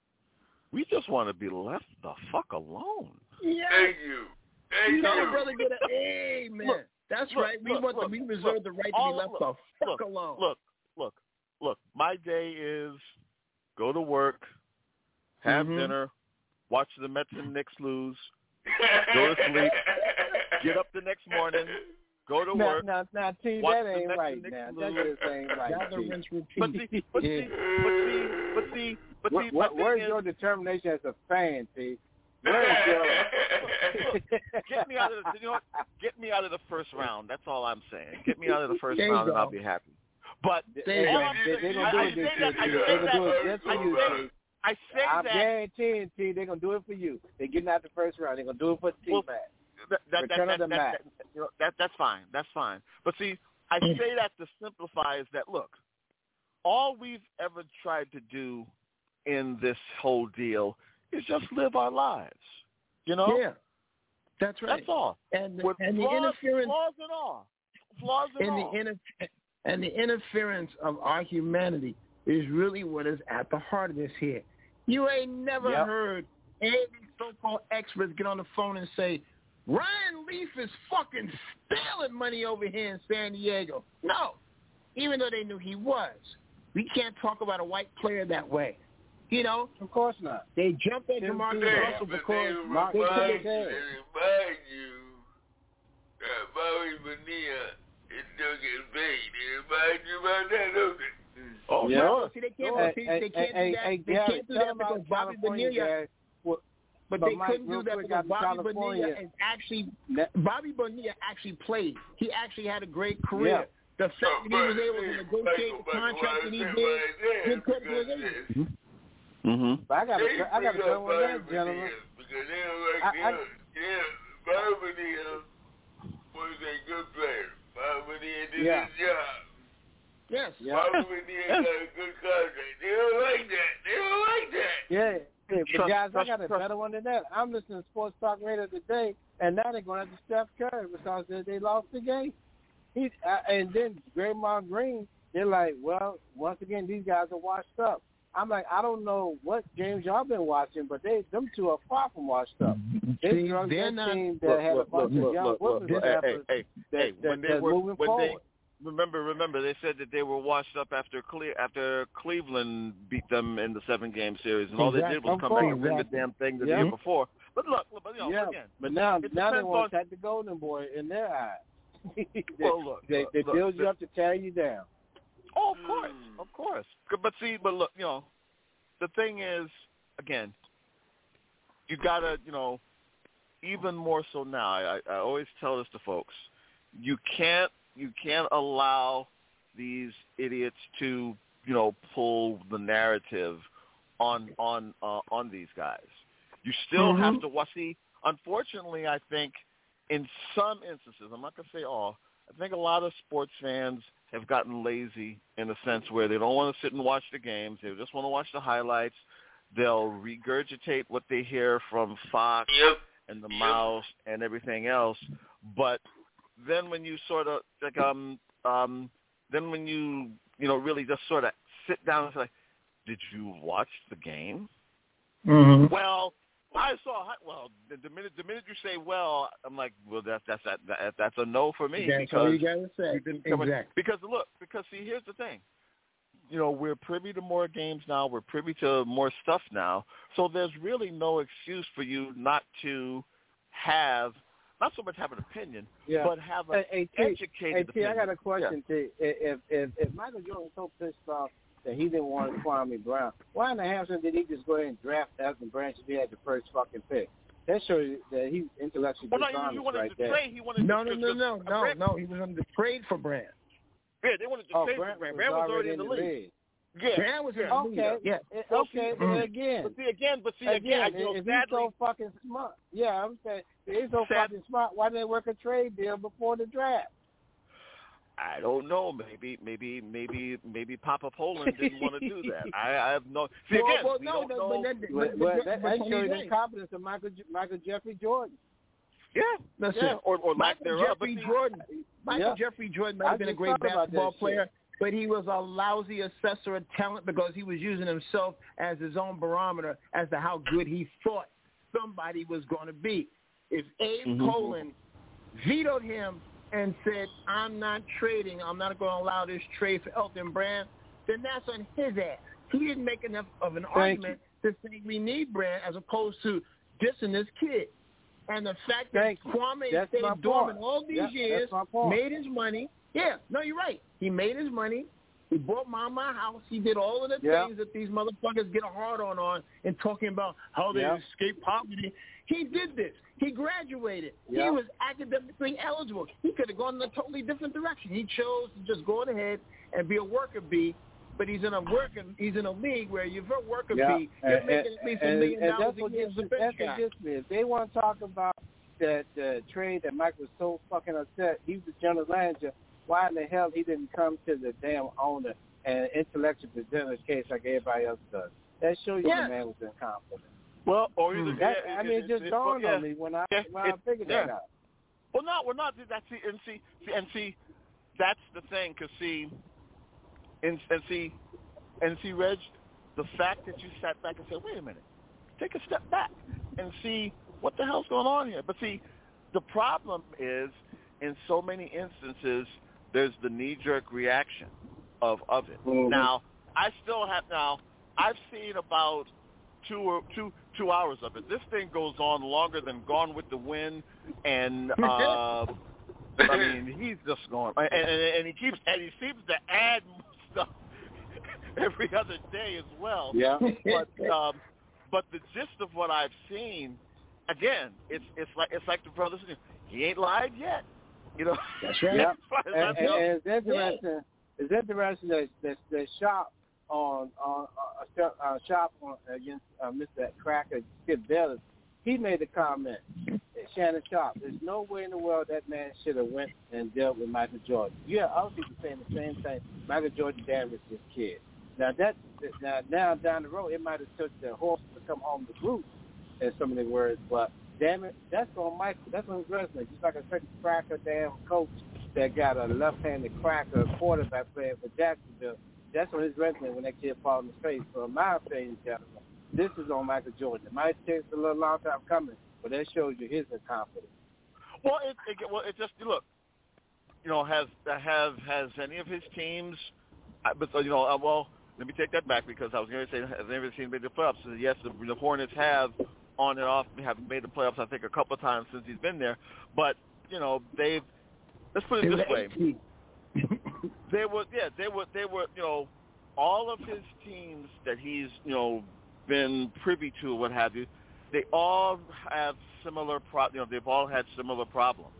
We just want to be left the fuck alone. Yeah. Thank you. Thank You know, you. the brother get a amen. Look, That's look, right. We look, want look, to, we reserve look, the right to all, be left look, the fuck look, alone. Look, look, look. My day is go to work, have mm-hmm. dinner, watch the Mets and Knicks lose, go to sleep, get up the next morning, go to now, work. Now, now, T, watch that the ain't Mets right and Knicks now. lose. That just ain't right. Gather, T. rinse, repeat. But see, but see, but see, but see, but see, what, my where's thing your is, determination as a fan, T? Where's your look, get me out of the, you know what? Get me out of the first round. That's all I'm saying. Get me out of the first There you round, and go. I'll be happy. But they, all they, I'm they, saying, they gonna I, do I it say this that. I year. say They gonna that. do it just for I you, say, T. I say I'm that. guaranteeing, T, they're gonna do it for you. They're getting out the first round. They're gonna do it for T Well, Mac. That, that, Return that, of the that, Mac. that, you know, that, that's fine. That's fine. But see, I say that to simplify is that, look, all we've ever tried to do in this whole deal is just live our lives. You know? Yeah. That's right. That's all. And the, With and the flaws, interference flaws and all. Flaws and, and all. the inter, and the interference of our humanity is really what is at the heart of this here. You ain't never Yep. heard any of these so-called experts get on the phone and say, Ryan Leaf is fucking stealing money over here in San Diego. No, even though they knew he was. We can't talk about a white player that way. You know? Of course not. They jumped at Tim DeMarcus Tebow. Russell But because they Mark they remind, said, they remind you that Bobby Bonilla is still getting paid. They remind you about that, don't they? Oh, Yeah. no, see, they can't, Hey, see, hey, they can't hey, do that. hey, they Gary, can't do tell that them about because Bobby California, Bonilla, Gary. Well, but, but they Mike, couldn't do real that quick, because out to Bobby California. Bonilla is actually That- Bobby Bonilla actually played. He actually had a great career. Yeah. The fact Oh, that he was but, able to hey, negotiate Michael, the contract Michael, that he what I did said right with there Kurt is because Cobain. this. Mm-hmm. But I got They to, I got to bring tell up one Bobby that, gentlemen. Bonilla because they don't like I- I- them. Yeah, Bobby Bonilla was a good player. Bobby Bonilla did Yeah. his job. Yes. Yeah. Bobby Bonilla got a good contract. They don't like that. They don't like that. Yeah. Hey, but Trust- guys, trust- I got a trust- better one than that. I'm listening to Sports Talk Radio today, and now they're going after Steph Curry because they, they lost the game. He, uh, and then Draymond Green, they're like, well, once again, these guys are washed up. I'm like, I don't know what games y'all been watching, but they them two are far from washed up. They See, drug they're that not. team that Look, had look, a bunch look, of young look, look, women look, hey, rappers hey, that, hey, that, when they that's were- moving when forward. they- Remember, remember, they said that they were washed up after Cle- after Cleveland beat them in the seven-game series, and all they did was Exactly. come back and Of win the course. damn thing the Yeah. year before. But look, look, but, you know, Yeah, again, but now it now they depends want on- to attack the Golden Boy in their eyes. they Well, look, they, look, they look, build you the- up to tear you down. Oh, of course, of course. But see, but look, you know, the thing is, again, you gotta, you know, even more so now. I, I always tell this to folks: you can't, you can't allow these idiots to, you know, pull the narrative on on uh, on these guys. You still Mm-hmm. have to watch. See, unfortunately, I think in some instances, I'm not gonna say all. I think a lot of sports fans have gotten lazy in the sense where they don't want to sit and watch the games. They just want to watch the highlights. They'll regurgitate what they hear from Fox Yep. and the Yep. Mouse and everything else. But then when you sort of like um um then when you you know really just sort of sit down and say, did you watch the game? Mm-hmm. Well, I saw. Well, the, the minute the minute you say well, I'm like, well, that's that's that, that that's a no for me. That's because all you gotta say. you didn't come in- Exactly. Because look, because see, here's the thing. You know, we're privy to more games now. We're privy to more stuff now. So there's really no excuse for you not to have, not so much have an opinion, Yeah. but have an Hey, hey, T, educated hey, T, opinion. I got a question, T. If, if if Michael Jordan was so pissed off that he didn't want Kwame Brown, why in the Hampton did he just go ahead and draft Elton Branch if he had the first fucking pick? That shows you that he's intellectually Well, no, dishonest he wanted right to there. trade. He wanted No, to, no, no, to- no, to- no, Brand- no. He was on the trade for Brand. Yeah, they wanted to Oh, trade Brand for Brand. was Brand was already already in the league. Yeah. Brand was in yeah. the league. Okay, Yeah. eh, Well, okay, see, but mm. again, But see again, but see again, again, I, you know, if he's sadly, so fucking smart, yeah, I'm saying if he's so Sad- fucking smart, why didn't they work a trade deal before the draft? I don't know. Maybe, maybe, maybe, maybe Papa Poland didn't want to do that. I, I have no. See, well, again, well, we no, don't no, know. But, that, But, but, but that, but that Tony's shows the right. incompetence of Michael Michael Jeffrey Jordan. Yeah, Listen, yeah, or, or lack Michael thereof. Jeffrey but see, Jordan. Michael yeah. Jeffrey Jordan might I have been a just great thought about that basketball shit. player, but he was a lousy assessor of talent because he was using himself as his own barometer as to how good he thought somebody was going to be. If Abe Mm-hmm. Poland vetoed him and said, I'm not trading, I'm not going to allow this trade for Elton Brand, then that's on his ass. He didn't make enough of an Thank argument to say we need Brand as opposed to dissing this kid. And the fact that Thank you. Kwame That's my stayed dormant point. all these Yeah, years, that's my point. made his money. Yeah, no, you're right. He made his money. He bought Mama a house. He did all of the Yeah. things that these motherfuckers get a hard-on on and talking about how they Yeah. escape poverty. He did this. He graduated. Yeah. He was academically eligible. He could have gone in a totally different direction. He chose to just go ahead and be a worker bee. But he's in a worker, he's in a league where if you're a worker Yeah. bee, you're And- making at least a and- million and dollars that's a what year gets as a me- bench That's guy. what gets me. If they want to talk about that the trade that Mike was so fucking upset, he was the general manager. Why in the hell he didn't come to the damn owner and intellectually present his case like everybody else does? That shows you Yeah. the man was incompetent. well, or either That, yeah, I mean, it just it, dawned yeah. on me when I Yeah, when I it- figured yeah. that out. Well, no, we're not. That's see, and see, see, and see, that's the thing. Cause see, and, and see, and see, Reg, the fact that you sat back and said, "Wait a minute, take a step back and see what the hell's going on here." But see, the problem is, in so many instances, there's the knee-jerk reaction of of it. Mhm. Now, I still have now. I've seen about two or two two hours of it. This thing goes on longer than Gone with the Wind, and uh, I mean, he's just going, and, and, and he keeps and he seems to add stuff every other day as well. Yeah. But um, but the gist of what I've seen, again, it's it's like it's like the brother said, he ain't lied yet. You know. That's right. Yeah. As far as And, I and, know. and it's interesting. It's interesting that that, that shop on on uh, a shop, uh, shop on, against uh, Mister Cracker Skip Bayless. He made a comment. Shannon Sharp. There's no way in the world that man should have went and dealt with Michael Jordan. Yeah, other people saying the same thing. Michael Jordan damaged this kid. Now that now now down the road, it might have took the horse to come home to roost, in some of the words. But damn it, that's on Michael. That's on his resume. Just like a certain cracker damn coach that got a left-handed cracker quarterback playing for Jacksonville. That's on his resume when that kid falls in his face. So in my opinion, gentlemen, this is on Michael Jordan. It might take a little long time coming, but that shows you his incompetence. Well, it, it well it just look, you know, has have has any of his teams, uh, but you know, uh, well, let me take that back because I was going to say has any of his teams made the playoffs? So yes, the, the Hornets have on and off have made the playoffs. I think a couple of times since he's been there, but you know they've. Let's put it this way. They were, yeah, they were, they were, you know, all of his teams that he's, you know, been privy to, what have you, they all have similar, pro- you know, they've all had similar problems.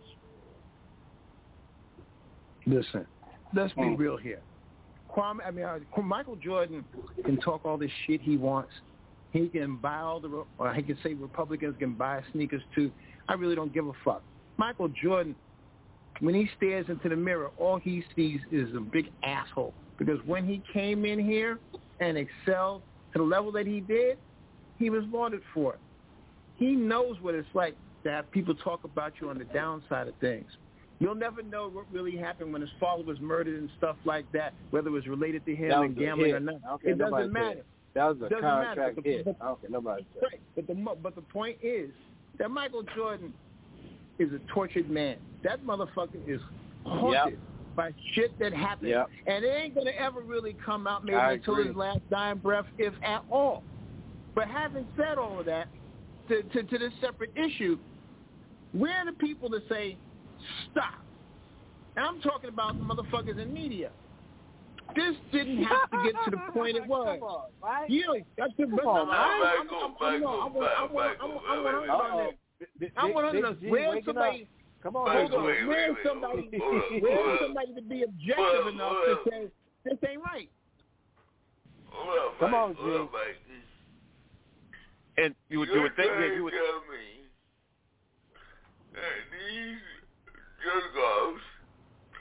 Listen, let's be real here. Kwame, I mean, uh, Michael Jordan can talk all this shit he wants. He can buy all the, or he can say Republicans can buy sneakers too. I really don't give a fuck. Michael Jordan, when he stares into the mirror, all he sees is a big asshole. Because when he came in here and excelled to the level that he did, he was lauded for it. He knows what it's like to have people talk about you on the downside of things. You'll never know what really happened when his father was murdered and stuff like that, whether it was related to him and gambling or not. It doesn't matter. That was a Doesn't contract matter. But the- hit. but- I don't care nobody said. Right. But the mo- but the point is that Michael Jordan is a tortured man. That motherfucker is haunted Yep. by shit that happened. Yep. And it ain't going to ever really come out maybe I until agree. his last dying breath, if at all. But having said all of that, to, to, to this separate issue, we're the people that say, stop. And I'm talking about the motherfuckers in media. This didn't have to get to the point it was. Come on, right? You, that's the Come on, I'm, Michael, I'm, I'm, I'm, Michael, I'm, I'm, I'm, Michael, I'm, I'm, I'm, Uh-oh. I'm one of Big those. G Where's waking somebody? up. Come on, Michael, hold on. wait, wait, Where's wait, somebody? hold on, hold on, Where's hold on. somebody to be objective Hold on, enough hold to on. say this ain't right? Hold on, Come Mike, on, hold G. on, Mike. And you would, you You're would think, trying yeah, you to would. tell me that these jerk-offs in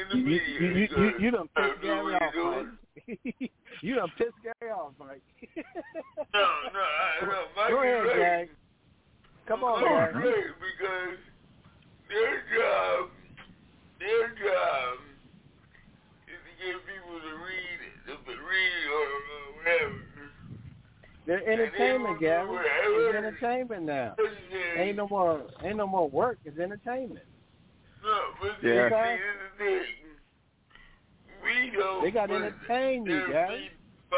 in the You media. you you, you, you done I pissed know Gary what off, you're Mike. You done pissed Gary off, Mike. No, no, I know. Mike Go ahead, is right. Gary. Come on, Mike Gary. is right because their job, their job is to get people to read, to read or, or whatever. They're entertainment, Gary. It's entertainment now. Ain't no more, ain't no more work. It's entertainment. No, but Yeah. see, here's the thing. We don't. They got to entertain you, Gary.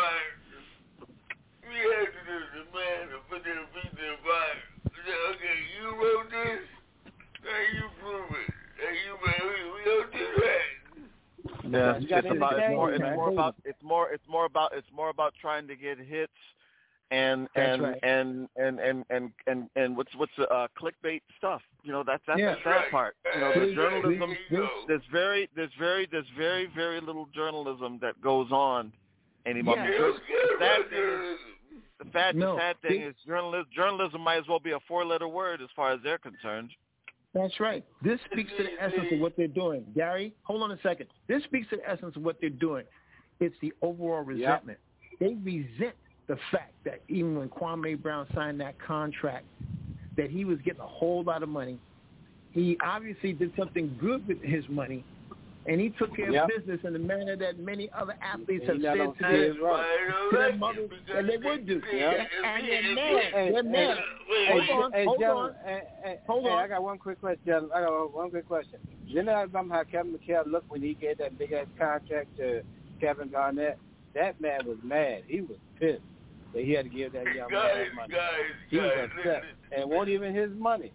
We had to do the man to put their feet in the fire. Okay, you wrote this. Now you prove it. Now you, we, we don't do that. Yeah, You got it's about it's more it's entertainment, more man. about it's more it's more about it's more about trying to get hits and That's and, right. and and and and and and what's what's the uh, clickbait stuff. You know, that's that's Yeah. the sad part. You know, the Right. journalism. There you go. There's very there's very there's very very little journalism that goes on anymore. Yeah. They Because don't care the sad about thing is journalism. the sad No. the sad thing They- is journalism journalism might as well be a four letter word as far as they're concerned. That's right. This speaks to the essence of what they're doing. Gary, hold on a second. This speaks to the essence of what they're doing. It's the overall resentment. They resent the fact that even when Kwame Brown signed that contract, that he was getting a whole lot of money. He obviously did something good with his money, and he took care Yep. of business in the manner that many other athletes And have he said don't to see their, his right. I don't to their like mothers, it because and they would do. they- And, if and they- they're if mad. they- Hey, They're hey, mad. Wait, Hold wait. on, Hey, hold gentlemen, on. hey, hey, Hold hey, on. I got one quick question. gentlemen. I got one quick question. Didn't I remember how Kevin McHale looked when he gave that big ass contract to Kevin Garnett? That man was mad. He was pissed that he had to give that young man Guys, that money. guys, He was guys, upset, and it wasn't even his money.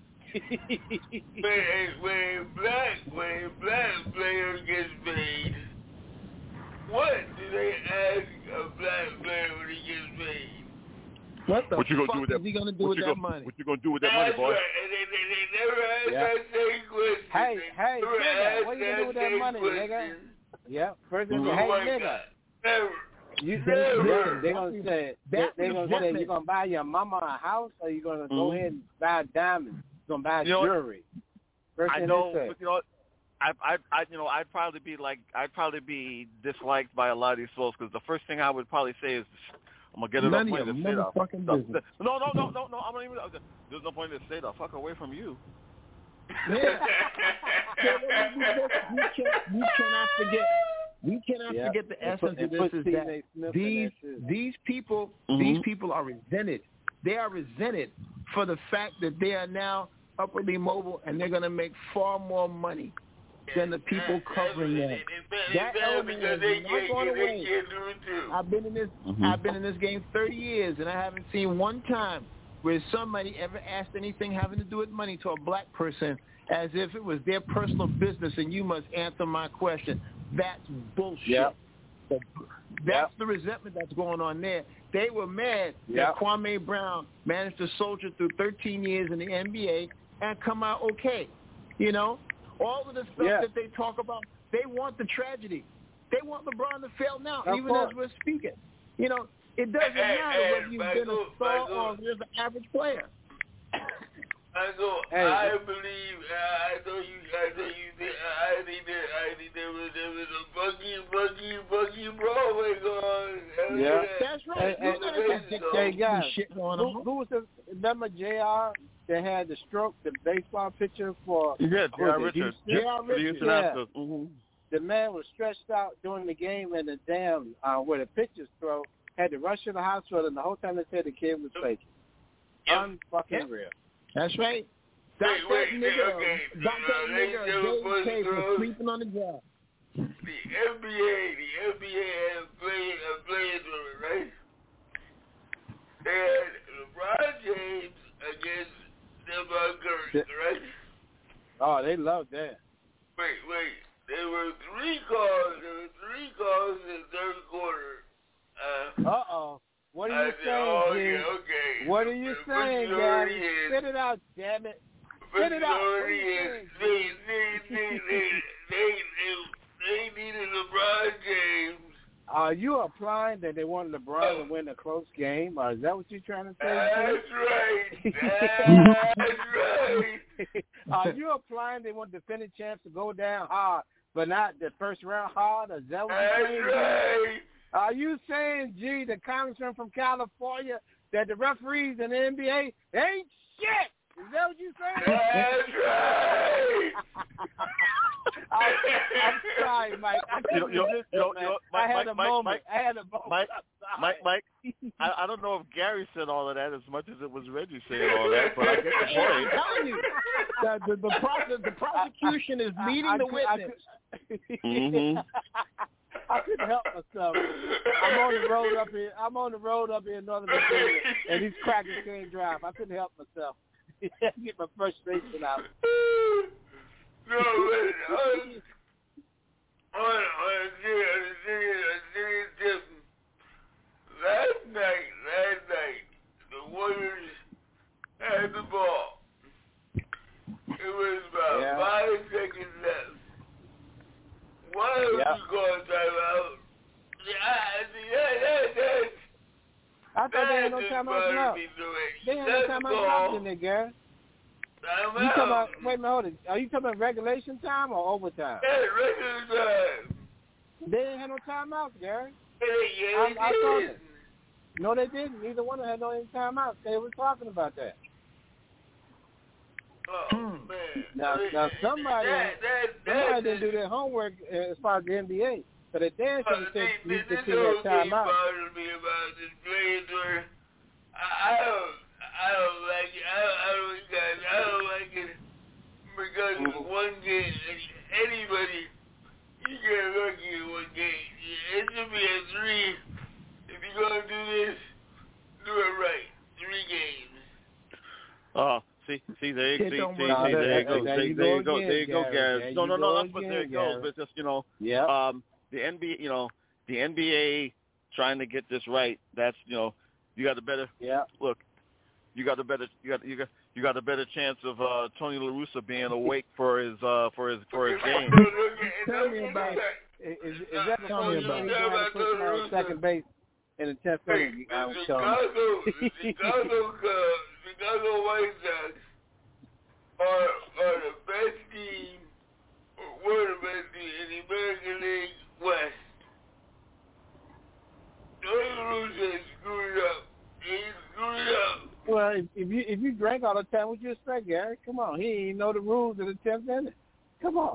when, when black when black player gets paid, what do they ask a black player when he gets paid? What the What you gonna fuck do with that? is he going to do what with you that gonna, money? What you gonna do with that money, That's boy? right. And they, they, they never ask Yeah. that same question. Hey, They hey, never nigga, ask what you gonna do with that same money, nigga? question. Yeah, first they Oh say, hey, my nigga. God. Never. You, Never. yeah, they're gonna say they, That's they're the gonna say resentment. you gonna buy your mama a house or you gonna go Mhm. ahead and buy diamonds. You gonna buy You know what? jewelry. First I thing know, they say. but you know, what? I, I, I, you know, I'd probably be like, I'd probably be disliked by a lot of these folks because the first thing I would probably say is, I'm gonna get None enough of money your to say the, motherfucking the, business. the no, no, no, no, no. I'm not even. There's no point to say the fuck away from you. Yeah. So what we, do, we, can, we cannot forget. We cannot Yep. forget the And essence put- of this and put is Stephen that A. Smith in these there, too. these people Mhm. these people are resented. They are resented for the fact that they are now upwardly mobile and they're going to make far more money than the people covering them. That element because is they not can't, going they away. can't do it too. I've been in this Mhm. I've been in this game thirty years and I haven't seen one time where somebody ever asked anything having to do with money to a black person as if it was their personal business and you must answer my question. That's bullshit. Yep. That's the resentment that's going on there. They were mad Yep. that Kwame Brown managed to soldier through thirteen years in the N B A and come out okay. You know, all of the stuff Yeah. that they talk about, they want the tragedy. They want LeBron to fail now, Of even course. as we're speaking. You know, it doesn't Hey, matter hey, whether you've been Michael, a star Michael. or just an average player. I go. Hey. I believe. I I know you. I know you. Think, I think that. I think there was there was a buggy, buggy, buggy Broadway going. on. Yeah. That's right. Hey, You hey, gotta hey, get this hey, guys, shit going Who, on. who was the remember J R that had the stroke, the baseball pitcher for Yeah, who was J R. it, Richards. Houston? J R. For the Houston Yeah. Astros. Mhm. The man was stretched out during the game and the damn uh, where the pitchers throw had to rush to the hospital and the whole time they said the kid was faking. Yep. Unfucking Yep. real. That's right. Got Wait, that wait, nigga, okay. got that Uh, ladies nigga and Dave gentlemen, K for girls. sleeping on the job. The N B A, the N B A has played a playing tournament, right? They had LeBron James against Stephen Curry, right? Oh, they love that. Wait, wait. There were three calls. There were three calls in the third quarter. Uh, Uh oh. What are I you said, saying, oh, Jim? yeah, okay. What are you The saying, majority Gary? is- Spit it out, damn it. Spit it out. What are majority you is saying, they, they, they, they, they, they, they needed LeBron James. Are you applying that they want LeBron to win a close game? Or is that what you're trying to say, That's Jim? right. That's right. Are you applying they want the defending champs to go down hard but not the first round hard? Is that what you're saying? Right. Are you saying, G, the congressman from California, that the referees in the N B A ain't shit? Is that what you saying? That's right. I, I'm sorry, Mike. I couldn't You know, resist you know, that, you know, man. I Mike, had a Mike, moment. Mike, I had a moment. Mike, I'm Mike, sorry. Mike, I, I don't know if Gary said all of that as much as it was Reggie saying all that, but I get the point. I'm telling you, the, the, the, process, the prosecution is leading I, I the could, I witness. could, Mm-hmm. I couldn't help myself. I'm on the road up here. I'm on the road up here in Northern Virginia, and these crackers can't drive. I couldn't help myself. Get my frustration out. No, but on, on, on a serious, serious, serious tip, last night, last night, the Warriors had the ball. It was about Yeah. five seconds left. Why would Yep. you call timeout? Yeah, that, that, that, I thought they had no just timeouts bothered left. me so much. They had That's no the timeouts ball. left in there, Gary. Timeout. You talking about, wait a minute, hold it. Are you talking about regulation time or overtime? Yeah, regular time. They didn't have no timeouts, Gary. Yeah, yeah, I, they I saw did. it. No, they didn't. Neither one of them had no any timeouts. They were talking about that. Oh, man. Now, I mean, now somebody, that, that, somebody that didn't do is- their homework as far as the N B A. So they damn Uh, sure said this, you this should whole have thing timeout. bothers me about this players where I, I don't, I don't like it. I don't, I don't, guys, I don't like it because it's one game. Anybody, you get lucky in one game. It should be a three. If you're gonna do this, do it right. Three games. Oh, see, see, there, It see, don't see, work. see, there you There go, you there, go there you go, again, there you go, Gary. Gary. There No, you no, go no, that's what again, there it goes. Gary. But it's just, you know, Yep. um, the N B A, you know, the N B A trying to get this right. That's, you know, you got a better Yeah. look. You got a better, you got, you got, you got a better chance of uh, Tony La Russa being awake for his, uh, for his, for his game. Tell me about it. Is, is, is that Tell me about it. you going to put somebody on second base in the tenth Hey, inning? the I'm Chicago, showing. the Chicago, uh, Chicago White Sox are, are the best team, or were the best team in the American League West. Tony La Russa screwed up. He screwed up. Well, if, if you if you drank all the time, what you expect, Gary? Come on, he ain't know the rules of the tenth inning. Come on.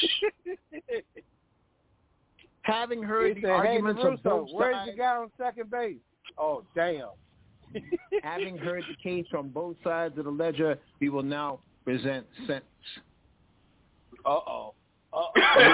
Having heard He the said, hey, arguments of DeRusso, both where's sides, the guy on second base? Oh, damn. having heard the case from both sides of the ledger, we will now present sentence. Uh-oh. Uh-oh.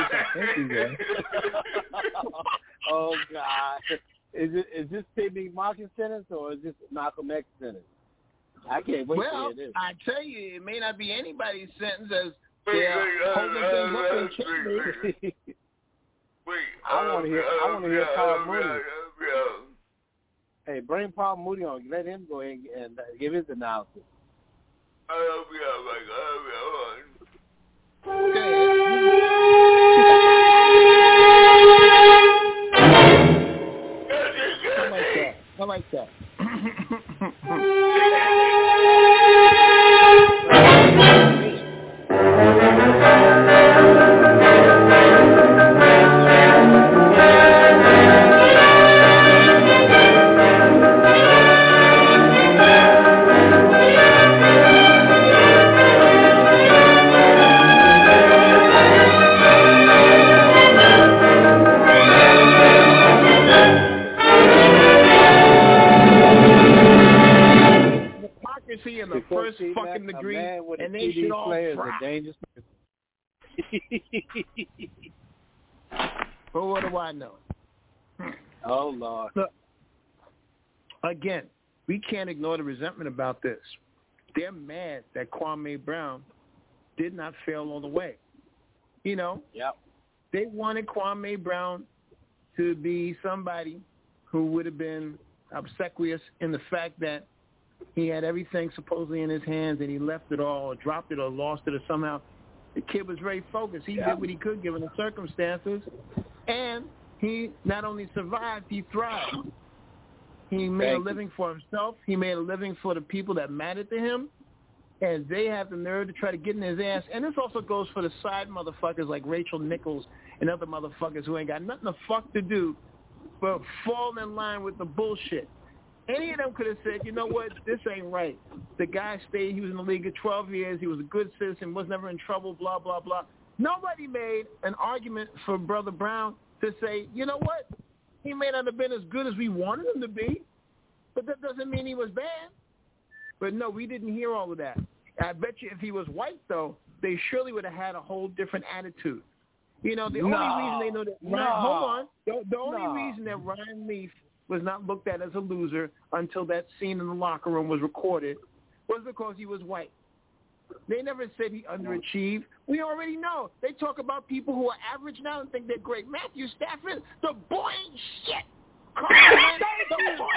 Oh, God. Is it is this P B Martin sentence or is this Malcolm X sentence? I can't wait Well, to hear this. I tell you, it may not be anybody's sentence as Wait, they're wait, uh, holding uh, things up uh, in checkmate. wait, Wait, I wanna hear- I wanna hear Paul Mooney. Yeah. Hey, bring Paul Moody on. Let him go ahead and give his analysis. I'll be out, Mike. I'll be out. I like that. I like that. Hypocrisy in the Before first T-Mac, fucking a degree, man with a and they T D should all player is fry. a dangerous person. But what do I know? Oh, Lord. Look, again, we can't ignore the resentment about this. They're mad that Kwame Brown did not fail all the way. You know, Yep. they wanted Kwame Brown to be somebody who would have been obsequious in the fact that he had everything supposedly in his hands and he left it all or dropped it or lost it or somehow. The kid was very focused. He Yeah. did what he could given the circumstances. And he not only survived, he thrived. He made Thank a you. living for himself. He made a living for the people that mattered to him. and they have the nerve to try to get in his ass. And this also goes for the side motherfuckers like Rachel Nichols and other motherfuckers who ain't got nothing to fuck to do but fall in line with the bullshit. Any of them could have said, you know what, this ain't right. The guy stayed, he was in the league for twelve years, he was a good citizen, was never in trouble, blah, blah, blah. Nobody made an argument for Brother Brown to say, you know what, he may not have been as good as we wanted him to be, but that doesn't mean he was bad. But no, we didn't hear all of that. I bet you if he was white, though, they surely would have had a whole different attitude. You know, the no, only reason they know that Ryan, no, hold on, the, the only no. reason that Ryan Leaf was not looked at as a loser until that scene in the locker room was recorded was because he was white. They never said he underachieved. We already know. They talk about people who are average now and think they're great. Matthew Stafford, the boy ain't shit. Carlin, the boy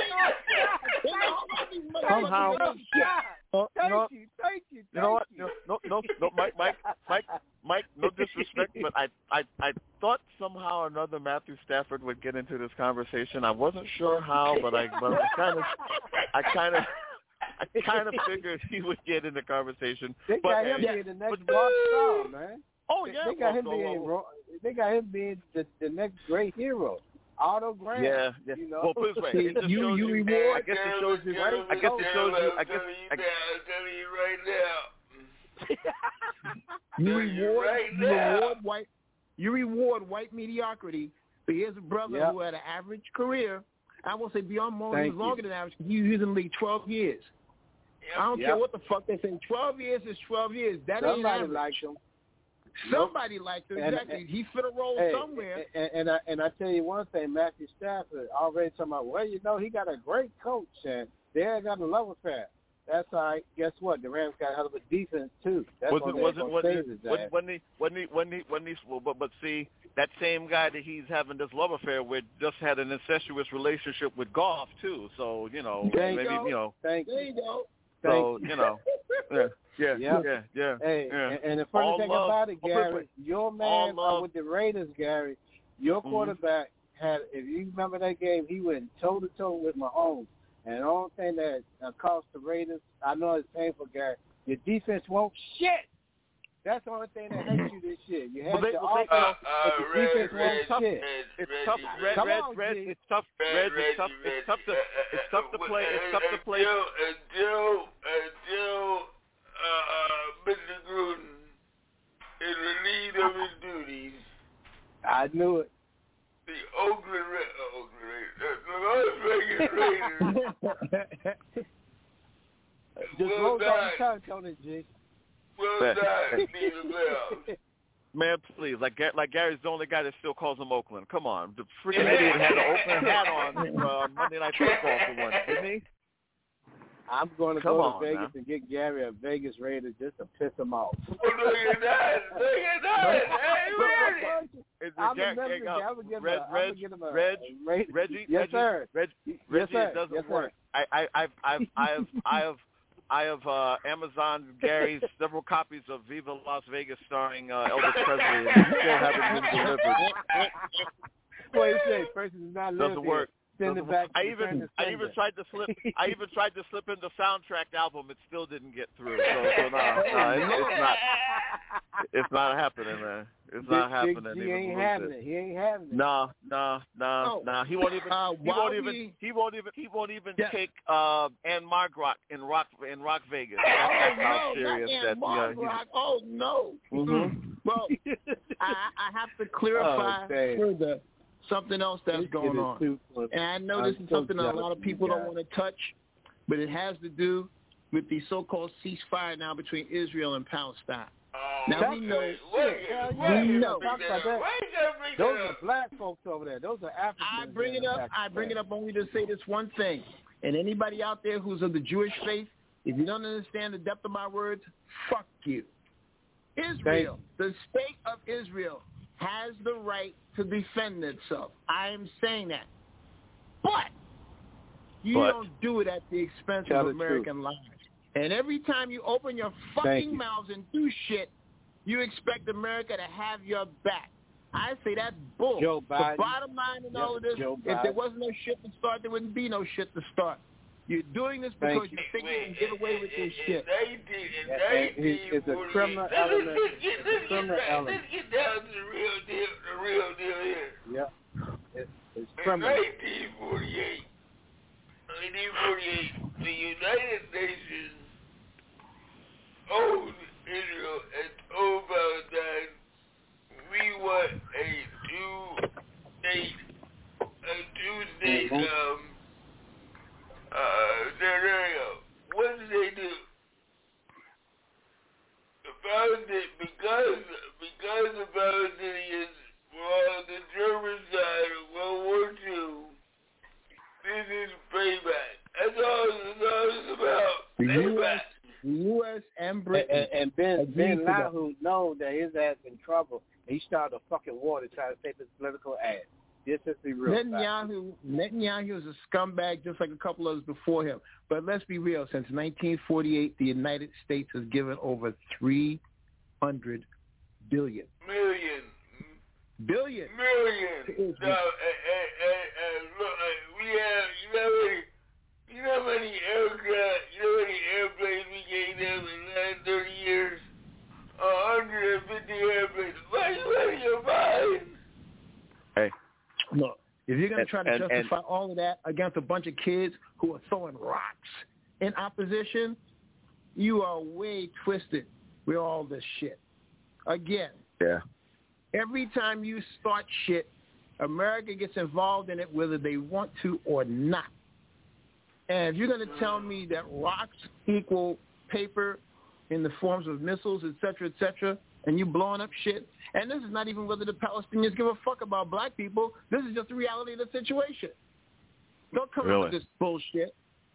ain't shit. Somehow, Oh, thank no, you, thank you, thank you know what? you. No, no, no, Mike, Mike, Mike, Mike. No disrespect, but I, I, I thought somehow or another Matthew Stafford would get into this conversation. I wasn't sure how, but I, but I kind of, I kind of. I kind of figured he would get in the conversation. They but, got him uh, being the next but, rock star, man. Oh they, yeah, they got him well, being. well, They got him being the, the next great hero. Otto Grant. Yeah, yeah. You know? Well, put it this way, it just you, shows you you. reward. I guess it shows you. I guess it shows you. I guess. I guess I'm telling you right now. You Tell you reward, right you now. reward white, you reward white mediocrity. But here's a brother Yep. who had an average career. I won't say beyond more. He Thank was longer you. than average. He was in the league twelve years. I don't Yep. care what the fuck they say. twelve years is twelve years. That ain't Somebody average. liked him. Somebody liked him. And- Exactly. he fit a role Hey, somewhere. and, and I and I tell you one thing, Matthew Stafford already talking about. Well, you know, he got a great coach, and they ain't got a love affair. That's all right. Guess what? The Rams got a hell of a defense too. That's was what it? they're Was it? gonna Was save it? his When ass. when he? When he? When he? When he? Well, but but see, that same guy that he's having this love affair with just had an incestuous relationship with Goff too. So you know, Thank maybe you. you know. Thank There you. you go. So Thank you know. Yeah. Yeah. Yep. Yeah. Yeah. Hey, yeah. and, and the funny All thing love. about it, Oh, Gary, wait, your All man love. uh, with the Raiders, Gary, your Mhm. quarterback had. If you remember that game, he went toe to toe with Mahomes. And the only thing that uh, cost the Raiders, I know it's painful, Gary. Your defense won't shit. That's the only thing that hurts you this year. You had Well, they- your well, they- offense, Uh, but uh, the defense Red, won't Red, shit. Red, It's Reggie, tough, Reggie. Red, Come Red, on, Red. G. It's tough, Red, Red. Reggie, It's tough. It's Reggie. tough to. Uh, It's tough to uh, play. It's tough to play. Until, until, until uh, uh, Mister Gruden is relieved of his duties, I knew it. the Oakland Raiders, uh, Oakland Raiders, the Las Vegas Raiders Just will roll down die, the tongue, Tony G. will die in the playoffs. Man, please, like Ga- like Gary's the only guy that still calls him Oakland. Come on, the freaking idiot had an Oakland hat on uh, Monday Night Football for once, didn't he? I'm going to Come go on, to Vegas man. and get Gary a Vegas Raider just to piss him off. Well, look at that, look at that, hey, Reggie. Is I'm Gar- a member. Gar- I'm gonna give Red, him a, Reg, I'm gonna give him a, Reg, a Ra- Reggie, Yes, Reggie, sir. Reg, Yes, Reggie, sir. it doesn't Yes, sir. work. I, I, I've, I've, I've, I have, I have uh, Amazon Gary's several copies of Viva Las Vegas starring uh, Elvis Presley, and they still haven't been delivered. What do you say? Person is not living Doesn't work. Send Doesn't it back. I to even, the I sender. even tried to slip, I even tried to slip in the soundtrack album. It still didn't get through. So, so no, no, it, it's not, it's not happening, man. It's not Big- happening. Big G even ain't a little having bit. it. He ain't having it. No, no, no, Oh. no. He won't even. Uh, he while won't even. we- He won't even. He won't even Yeah. take uh, Ann Margrock in Rock in Rock Vegas. That's, Oh, that's how no, serious not that. Ann Margrock. Oh, no. Mm-hmm. Well, I, I have to clarify Oh, dang. further something else that's This going kid is on. too funny. And I know I'm this is so something that a jealous lot of of you people don't guys. want to touch, but it has to do with the so-called ceasefire now between Israel and Palestine. Oh, Now, wait, we know- wait, Hell wait, yeah, we wait, know. bring Talk that about up. that. Why you gotta bring Those that are up? black folks over there. Those are Africans. I bring it up. I bring it up only to say this one thing. And anybody out there who's of the Jewish faith, if you don't understand the depth of my words, fuck you. Israel, the state of Israel, has the right to defend itself. I am saying that. But you But- don't do it at the expense Tell of the American lives. And every time you open your fucking you. mouths and do shit, you expect America to have your back. I say that's bull. Joe The Biden. bottom line in Yep, all of this, Joe if there Biden. was no shit to start, there wouldn't be no shit to start. You're doing this because Thank you you. think you can get away with this shit. It's a criminal element. It's a criminal element. Let's get down to the real deal. The real deal here. Yep. It's, it's In criminal. nineteen forty-eight, nineteen forty-eight, the United Nations owed Israel and told Palestine, we want a two-state, a two-state, um, uh, scenario. What did they do? The Palestinians, because, because the Palestinians were on the German side of World War Two, this is payback. That's all, that's all it's about. Payback. The U S and Britain and, and Ben Ben Lahu knows that his ass in trouble. He started a fucking war to try to save his political ass. This is the real Netanyahu, Netanyahu is a scumbag just like a couple others before him. But let's be real. Since nineteen forty-eight, the United States has given over three hundred billion. Million. Billion. Million. So, uh, uh, uh, uh, look, uh, we have, you know how many, you know how many aircraft, you know how many airplanes we gave them in the last thirty years? one hundred fifty airplanes. Why are you buying? Hey. Look, if you're going to try to and, justify and, all of that against a bunch of kids who are throwing rocks in opposition, you are way twisted with all this shit. Again, yeah. Every time you start shit, America gets involved in it whether they want to or not. And if you're going to tell me that rocks equal paper in the forms of missiles, et cetera, et cetera, and you blowing up shit, and this is not even whether the Palestinians give a fuck about black people. This is just the reality of the situation. Don't come really? up with this bullshit.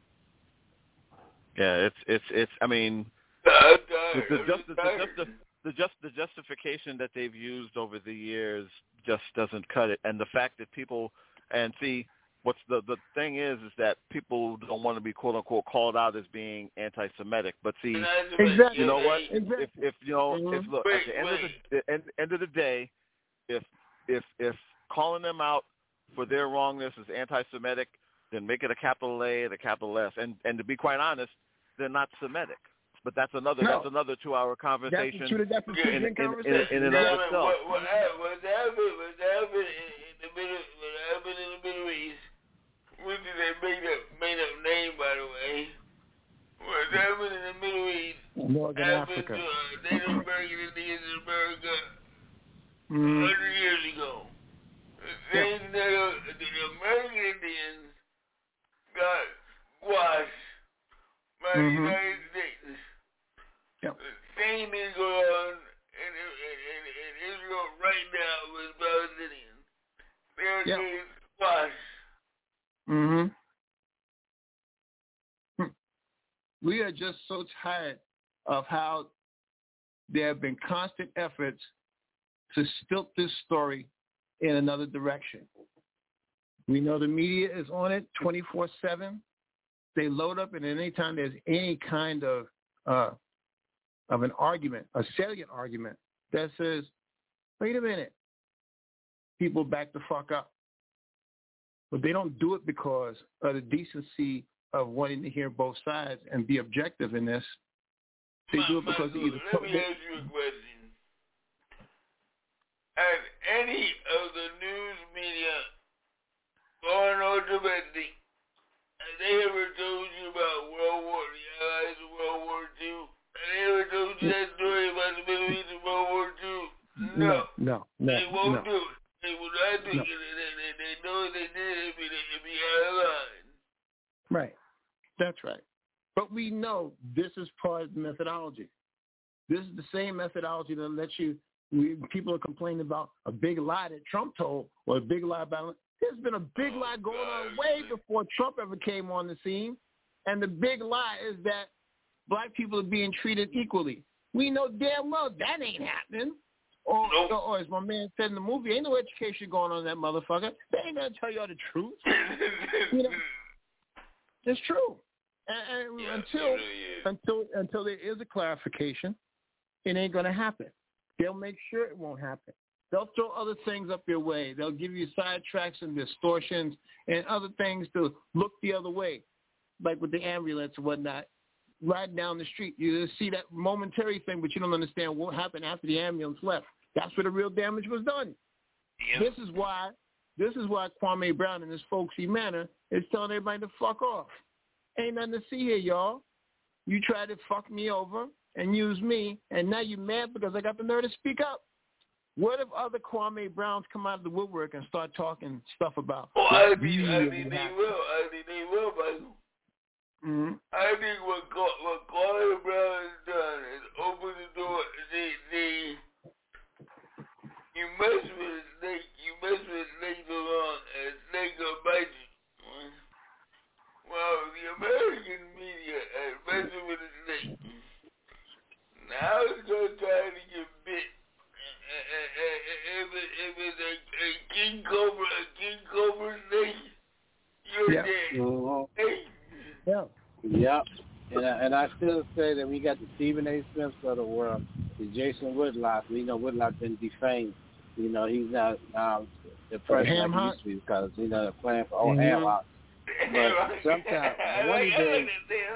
Yeah, it's it's it's. I mean, the, the, just, the, the, just, the just the justification that they've used over the years just doesn't cut it. And the fact that people and see what's the the thing is is that people don't want to be quote unquote called out as being anti-Semitic. But see, exactly. you know what? Exactly. If if you know mm-hmm. if look wait, at the end wait. of the, the end, end of the day, if if if calling them out for their wrongness is anti-Semitic, then make it a capital A and a capital S. And and to be quite honest, they're not Semitic. But that's another no. that's another two-hour conversation. That's a, that's a in, in, in, conversation. in, in and yeah, of itself. What, what, what happened? What happened in the middle? What happened in the Middle East? Which is a made up made up name, by the way. What happened in the Middle East? Northern happened Africa. to uh, Native American Indians in America a mm. hundred years ago. The same yeah. Native, the American Indians got squashed by mm-hmm. the United States. Yep. The same is going on in, in, in, in Israel right now with Palestinians. They're yep. getting squashed. Mm-hmm. Hmm. We are just so tired of how there have been constant efforts to stilt this story in another direction. We know the media is on it twenty-four seven. They load up, and any time there's any kind of uh, of an argument, a salient argument that says, wait a minute, people back the fuck up. But they don't do it because of the decency of wanting to hear both sides and be objective in this. They my, do it because my, they either... Let me ask you a question. Has any of the news media gone on domestic, have they ever told you about World War, the Allies of World War Two? Have they ever told you that story about the Middle East of World War Two? No. No, no, They won't no. do it. They will not do no. it. They, they, they know if they did it, it'd be out of line. Right. That's right. But we know this is part of the methodology. This is the same methodology that lets you, we, people are complaining about a big lie that Trump told, or a big lie about, there's been a big oh, lie going God. on way before Trump ever came on the scene. And the big lie is that black people are being treated equally. We know damn well that ain't happening. Or, nope. or, or as my man said in the movie, ain't no education going on in that motherfucker. They ain't going to tell y'all the truth. You know, it's true. And, and yeah, until really until until there is a clarification, it ain't going to happen. They'll make sure it won't happen. They'll throw other things up your way. They'll give you sidetracks and distortions and other things to look the other way. like with the ambulance and whatnot, riding down the street. You just see that momentary thing, but you don't understand what happened after the ambulance left. That's where the real damage was done. Yeah. This is why this is why Kwame Brown in his folksy manner is telling everybody to fuck off. Ain't nothing to see here, y'all. You tried to fuck me over and use me, and now you mad because I got the nerve to speak up. What if other Kwame Browns come out of the woodwork and start talking stuff about? Oh, I think, I think they will. I think they will, Michael. Mm-hmm. I think what what Kwame Brown has done is open the door. They they you mess with a snake, you mess with a snake so long, and a snake gonna bite you. Well, the American media is messing with a snake. Now it's gonna try to get bit. If, it, if it's a, a king cobra, a king cobra snake, you're yep. dead. Mm-hmm. Hey. Yep. Yep. And I, and I still say that we got the Stephen A. Smiths of the world, the Jason Woodlock. We know Woodlock's been defamed. You know, he's not um, the president like he used to be because, you know, they're playing for old ham hocks. But sometimes, one day,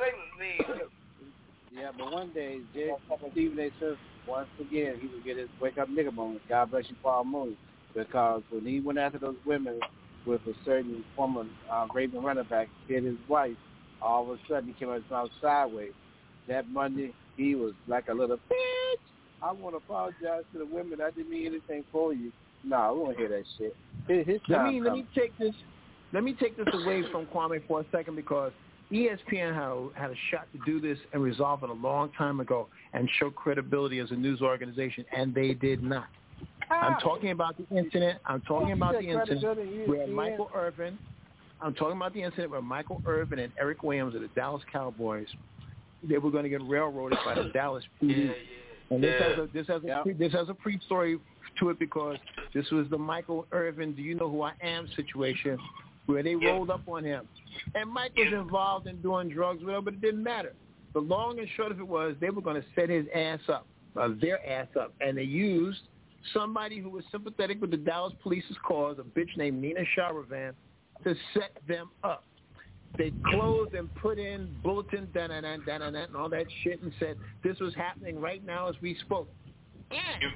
yeah, but one day, J- Stephen A. Smith, once again, he would get his wake up nigga moment. God bless you, Paul Moon, because when he went after those women with a certain former uh, Raven running back, hit his wife, all of a sudden he came out sideways. That Monday, he was like a little bitch. I want to apologize to the women. I didn't mean anything for you. No, nah, we won't hear that shit. His, his let time me let me take this. Let me take this away from Kwame for a second because E S P N had a, had a shot to do this and resolve it a long time ago and show credibility as a news organization, and they did not. Ah. I'm talking about the incident. I'm talking about the incident where Michael Irvin. I'm talking about the incident where Michael Irvin and Eric Williams of the Dallas Cowboys, they were going to get railroaded by the Dallas P D. Yeah, yeah. And this yeah. has a this has a yeah. pre, this has a pre-story to it because this was the Michael Irvin, do you know who I am situation, where they yeah. rolled up on him, and Mike was yeah. involved in doing drugs, whatever, but it didn't matter. The long and short of it was they were going to set his ass up, uh, their ass up, and they used somebody who was sympathetic with the Dallas police's cause, a bitch named Nina Sharavan, to set them up. They closed and put in bulletin, da-da-da, da-da-da, and all that shit and said this was happening right now as we spoke. And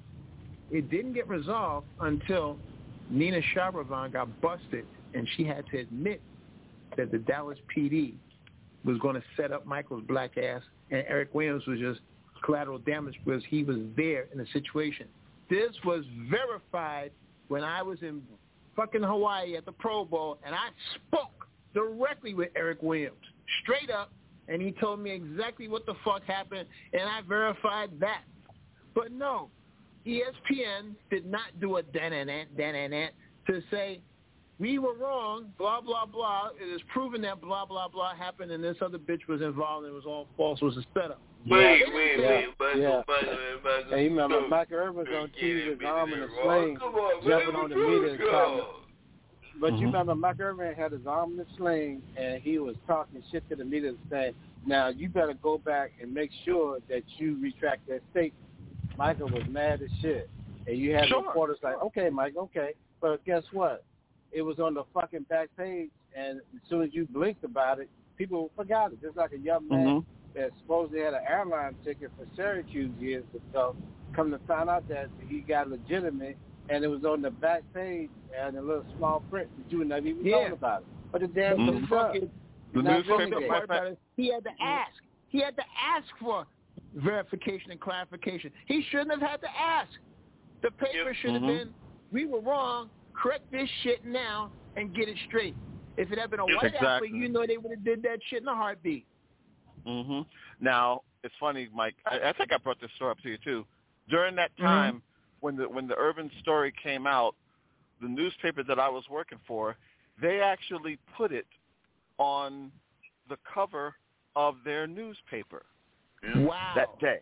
it didn't get resolved until Nina Sharavan got busted, and she had to admit that the Dallas P D was going to set up Michael's black ass, and Eric Williams was just collateral damage because he was there in the situation. This was verified when I was in fucking Hawaii at the Pro Bowl, and I spoke directly with Eric Williams, straight up, and he told me exactly what the fuck happened, and I verified that. But no, E S P N did not do a dan-an-ant, dan-an-ant to say, we were wrong, blah, blah, blah. It is proven that blah, blah, blah happened, and this other bitch was involved, and it was all false, it was a setup. Wait, yeah. wait, yeah. wait, Michael, yeah. Michael, Michael. Hey, you remember no. Michael Irvin was on T V with his arm in a sling, on, jumping on the meter and talking. But Mm-hmm. you remember Michael Irvin had his arm in a sling, and he was talking shit to the media saying, now you better go back and make sure that you retract that statement. Michael was mad as shit. And you had sure. reporters like, okay, Mike, okay. But guess what? It was on the fucking back page, and as soon as you blinked about it, people forgot it. Just like a young man Mm-hmm. that supposedly had an airline ticket for Syracuse years ago, come to find out that he got legitimate, and it was on the back page and a little small print that you would never even Yeah. known about it. But the damn Mm-hmm. thing is Fucking, The not newspaper, really my part about it, he had to ask. He had to ask for verification and clarification. He shouldn't have had to ask. The paper Yep. should have Mm-hmm. been, we were wrong, correct this shit now and get it straight. If it had been a white Exactly. athlete, you know they would have did that shit in a heartbeat. hmm Now, it's funny, Mike. I, I think I brought this story up to you, too. During that time, mm-hmm. when the when the Irvin story came out, the newspaper that I was working for, they actually put it on the cover of their newspaper Wow. that day.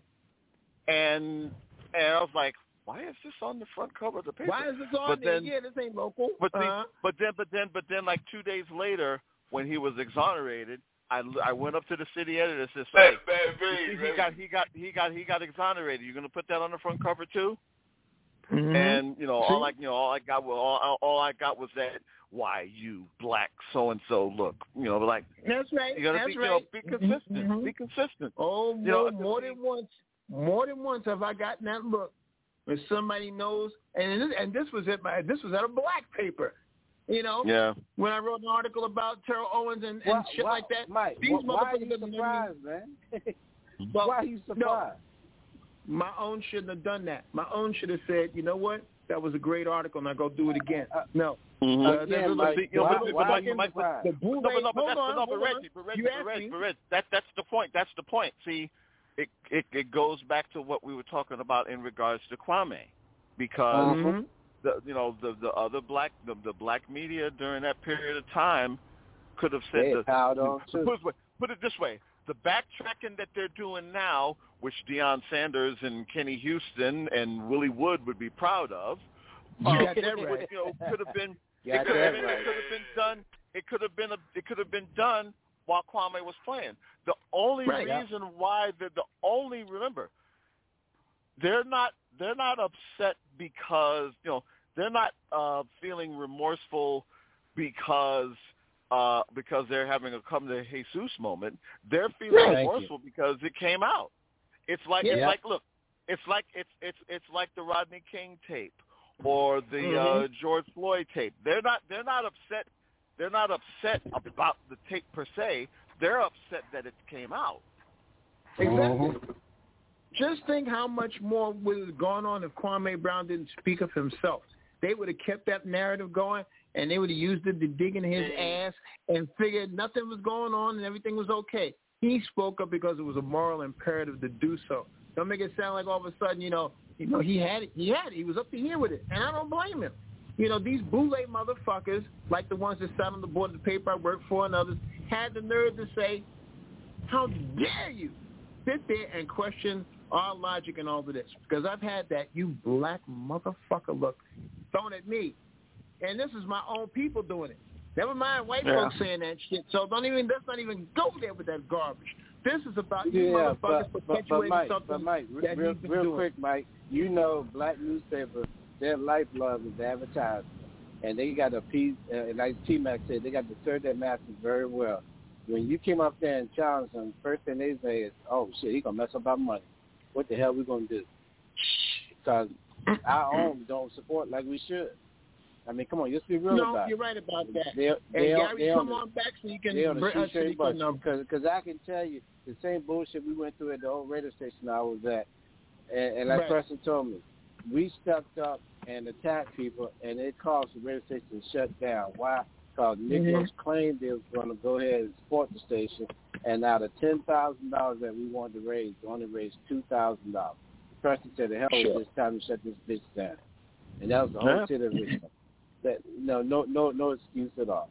And and I was like, why is this on the front cover of the paper? Why is this on but there? then, Yeah, this ain't local. But, the, uh-huh. but then, but then, but then, like two days later, when he was exonerated, I, I went up to the city editor and said, "Hey, you see, he got he got he got he got exonerated. You gonna put that on the front cover too?" Mm-hmm. And you know, See? all I you know, all I got was all, all I got was that why you black so and so look. You know, like that's right. You gotta that's be, right. you know, be consistent. Mm-hmm. Be consistent. Oh, you know, more, more than once. More than once have I gotten that look when somebody knows, and this, and this was at my this was at a black paper. You know, yeah. When I wrote an article about Terrell Owens and, and why, shit why, like that, Mike, these why are you motherfuckers surprised, man? well, why are you surprised? No, my own shouldn't have done that. My own should have said, you know what, that was a great article, and I go do it again. No. Mm-hmm. Uh, yeah, Mike, why, you know, why, but, why but, are you but, surprised? The Boulay, no, but, no, but hold that's, on, no, but hold Reggie, on. but Reggie, You but Reggie, me. but Reggie, that, that's the point. That's the point. See, it, it it goes back to what we were talking about in regards to Kwame, because Mm-hmm. the you know the the other black the, the black media during that period of time could have said They the, piled on the too. put, it, put it this way: the backtracking that they're doing now, which Deion Sanders and Kenny Houston and Willie Wood would be proud of, You uh, got that would, right. you know, could have been. Got It could, that have been, right. it could have been done. It could have been a, It could have been done while Kwame was playing. The only Right. reason why the the only remember, they're not they're not upset because you know they're not uh, feeling remorseful because uh, because they're having a come to Jesus moment. They're feeling Thank remorseful you. because it came out. It's like Yeah. it's like look, it's like it's it's it's like the Rodney King tape or the Mm-hmm. uh, George Floyd tape. They're not they're not upset. They're not upset about the tape per se. They're upset that it came out. Exactly. Just think how much more would have gone on if Kwame Brown didn't speak of himself. They would have kept that narrative going, and they would have used it to dig in his ass and figured nothing was going on and everything was okay. He spoke up because it was a moral imperative to do so. Don't make it sound like all of a sudden, you know, you know, he had it. He had it. He was up to here with it, and I don't blame him. You know, these boule motherfuckers, like the ones that sat on the board of the paper I worked for and others, had the nerve to say, how dare you sit there and question our logic and all of this? Because I've had that you black motherfucker look thrown at me. And this is my own people doing it. Never mind white Yeah. folks saying that shit. So don't even, let's not even go there with that garbage. This is about you Yeah, motherfuckers but, but, but perpetuating Mike, something but Mike, that real, he's been real doing. quick, Mike, you know black newspapers, their lifeblood is advertising. And they got a piece, uh, like T-Mac said, they got to serve their masters very well. When you came up there and challenged them, first thing they say is, oh, shit, he going to mess up our money. What the hell we going to do? Because our own don't support like we should. I mean, come on, let's be real No, about you're it. right about that. They, And they, Gary, they come on on back so you can They on the bring us to shoestring the budget. number. Because I can tell you the same bullshit we went through at the old radio station I was at. And, and like Right. Preston told me, we stepped up and attacked people, and it caused the radio station to shut down. Why? Because Negroes Mm-hmm. claimed they was going to go ahead and support the station, and out of ten thousand dollars that we wanted to raise, we only raised two thousand dollars. Preston said, the hell with Sure. this, time to shut this bitch down. And that was the whole Yeah. city of Richmond. That, no, no, no, no excuse at all.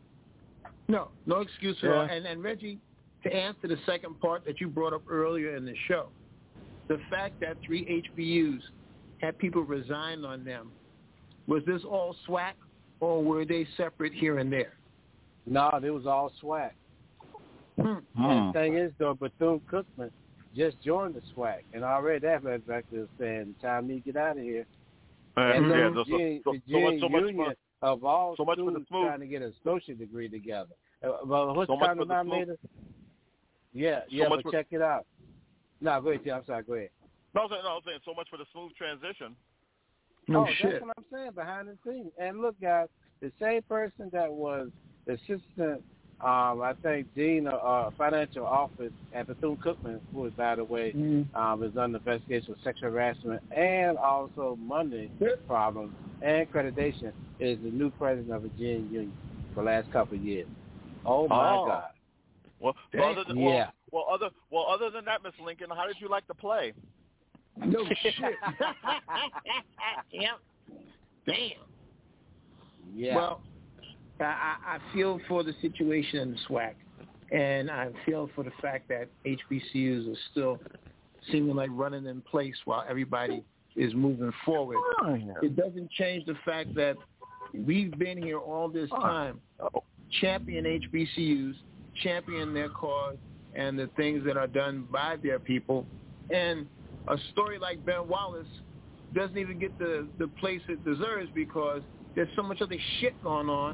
No, no excuse at Yeah. all. And, and Reggie, to answer the second part that you brought up earlier in the show, the fact that three H B Us had people resign on them, was this all SWAC or were they separate here and there? No, it was all SWAC. Hmm. And the thing is, though, Bethune-Cookman just joined the SWAC, and already that athletic director is saying, time me to get out of here. And, And yeah, the so, Virginia, so, so, Virginia much, so much Union for of all so much for the students smooth. trying to get an associate degree together. Uh, but what's So much kind for of the nominator? Yeah, So yeah, much but for- check it out. No, go ahead, T. I'm sorry, go ahead. No, I was saying, no, I was saying so much for the smooth transition. No oh, shit. that's what I'm saying, behind the scenes. And look, guys, the same person that was the assistant, um, I think, dean of uh, financial office at Bethune-Cookman, who is, by the way, Mm. um, is under investigation for sexual harassment and also money problems and accreditation, is the new president of Virginia Union for the last couple of years. Oh, my Oh. God. Well, well, other than, Yeah. well, well, other well, other than that, Miss Lincoln, how did you like the play? No shit. Yep. Damn. Yeah. Well, I, I I feel for the situation in the SWAC, and I feel for the fact that H B C Us are still seeming like running in place while everybody is moving forward. Oh, yeah. It doesn't change the fact that we've been here all this time, Oh. champion H B C Us, champion their cause and the things that are done by their people. And a story like Ben Wallace doesn't even get the, the place it deserves because there's so much other shit going on.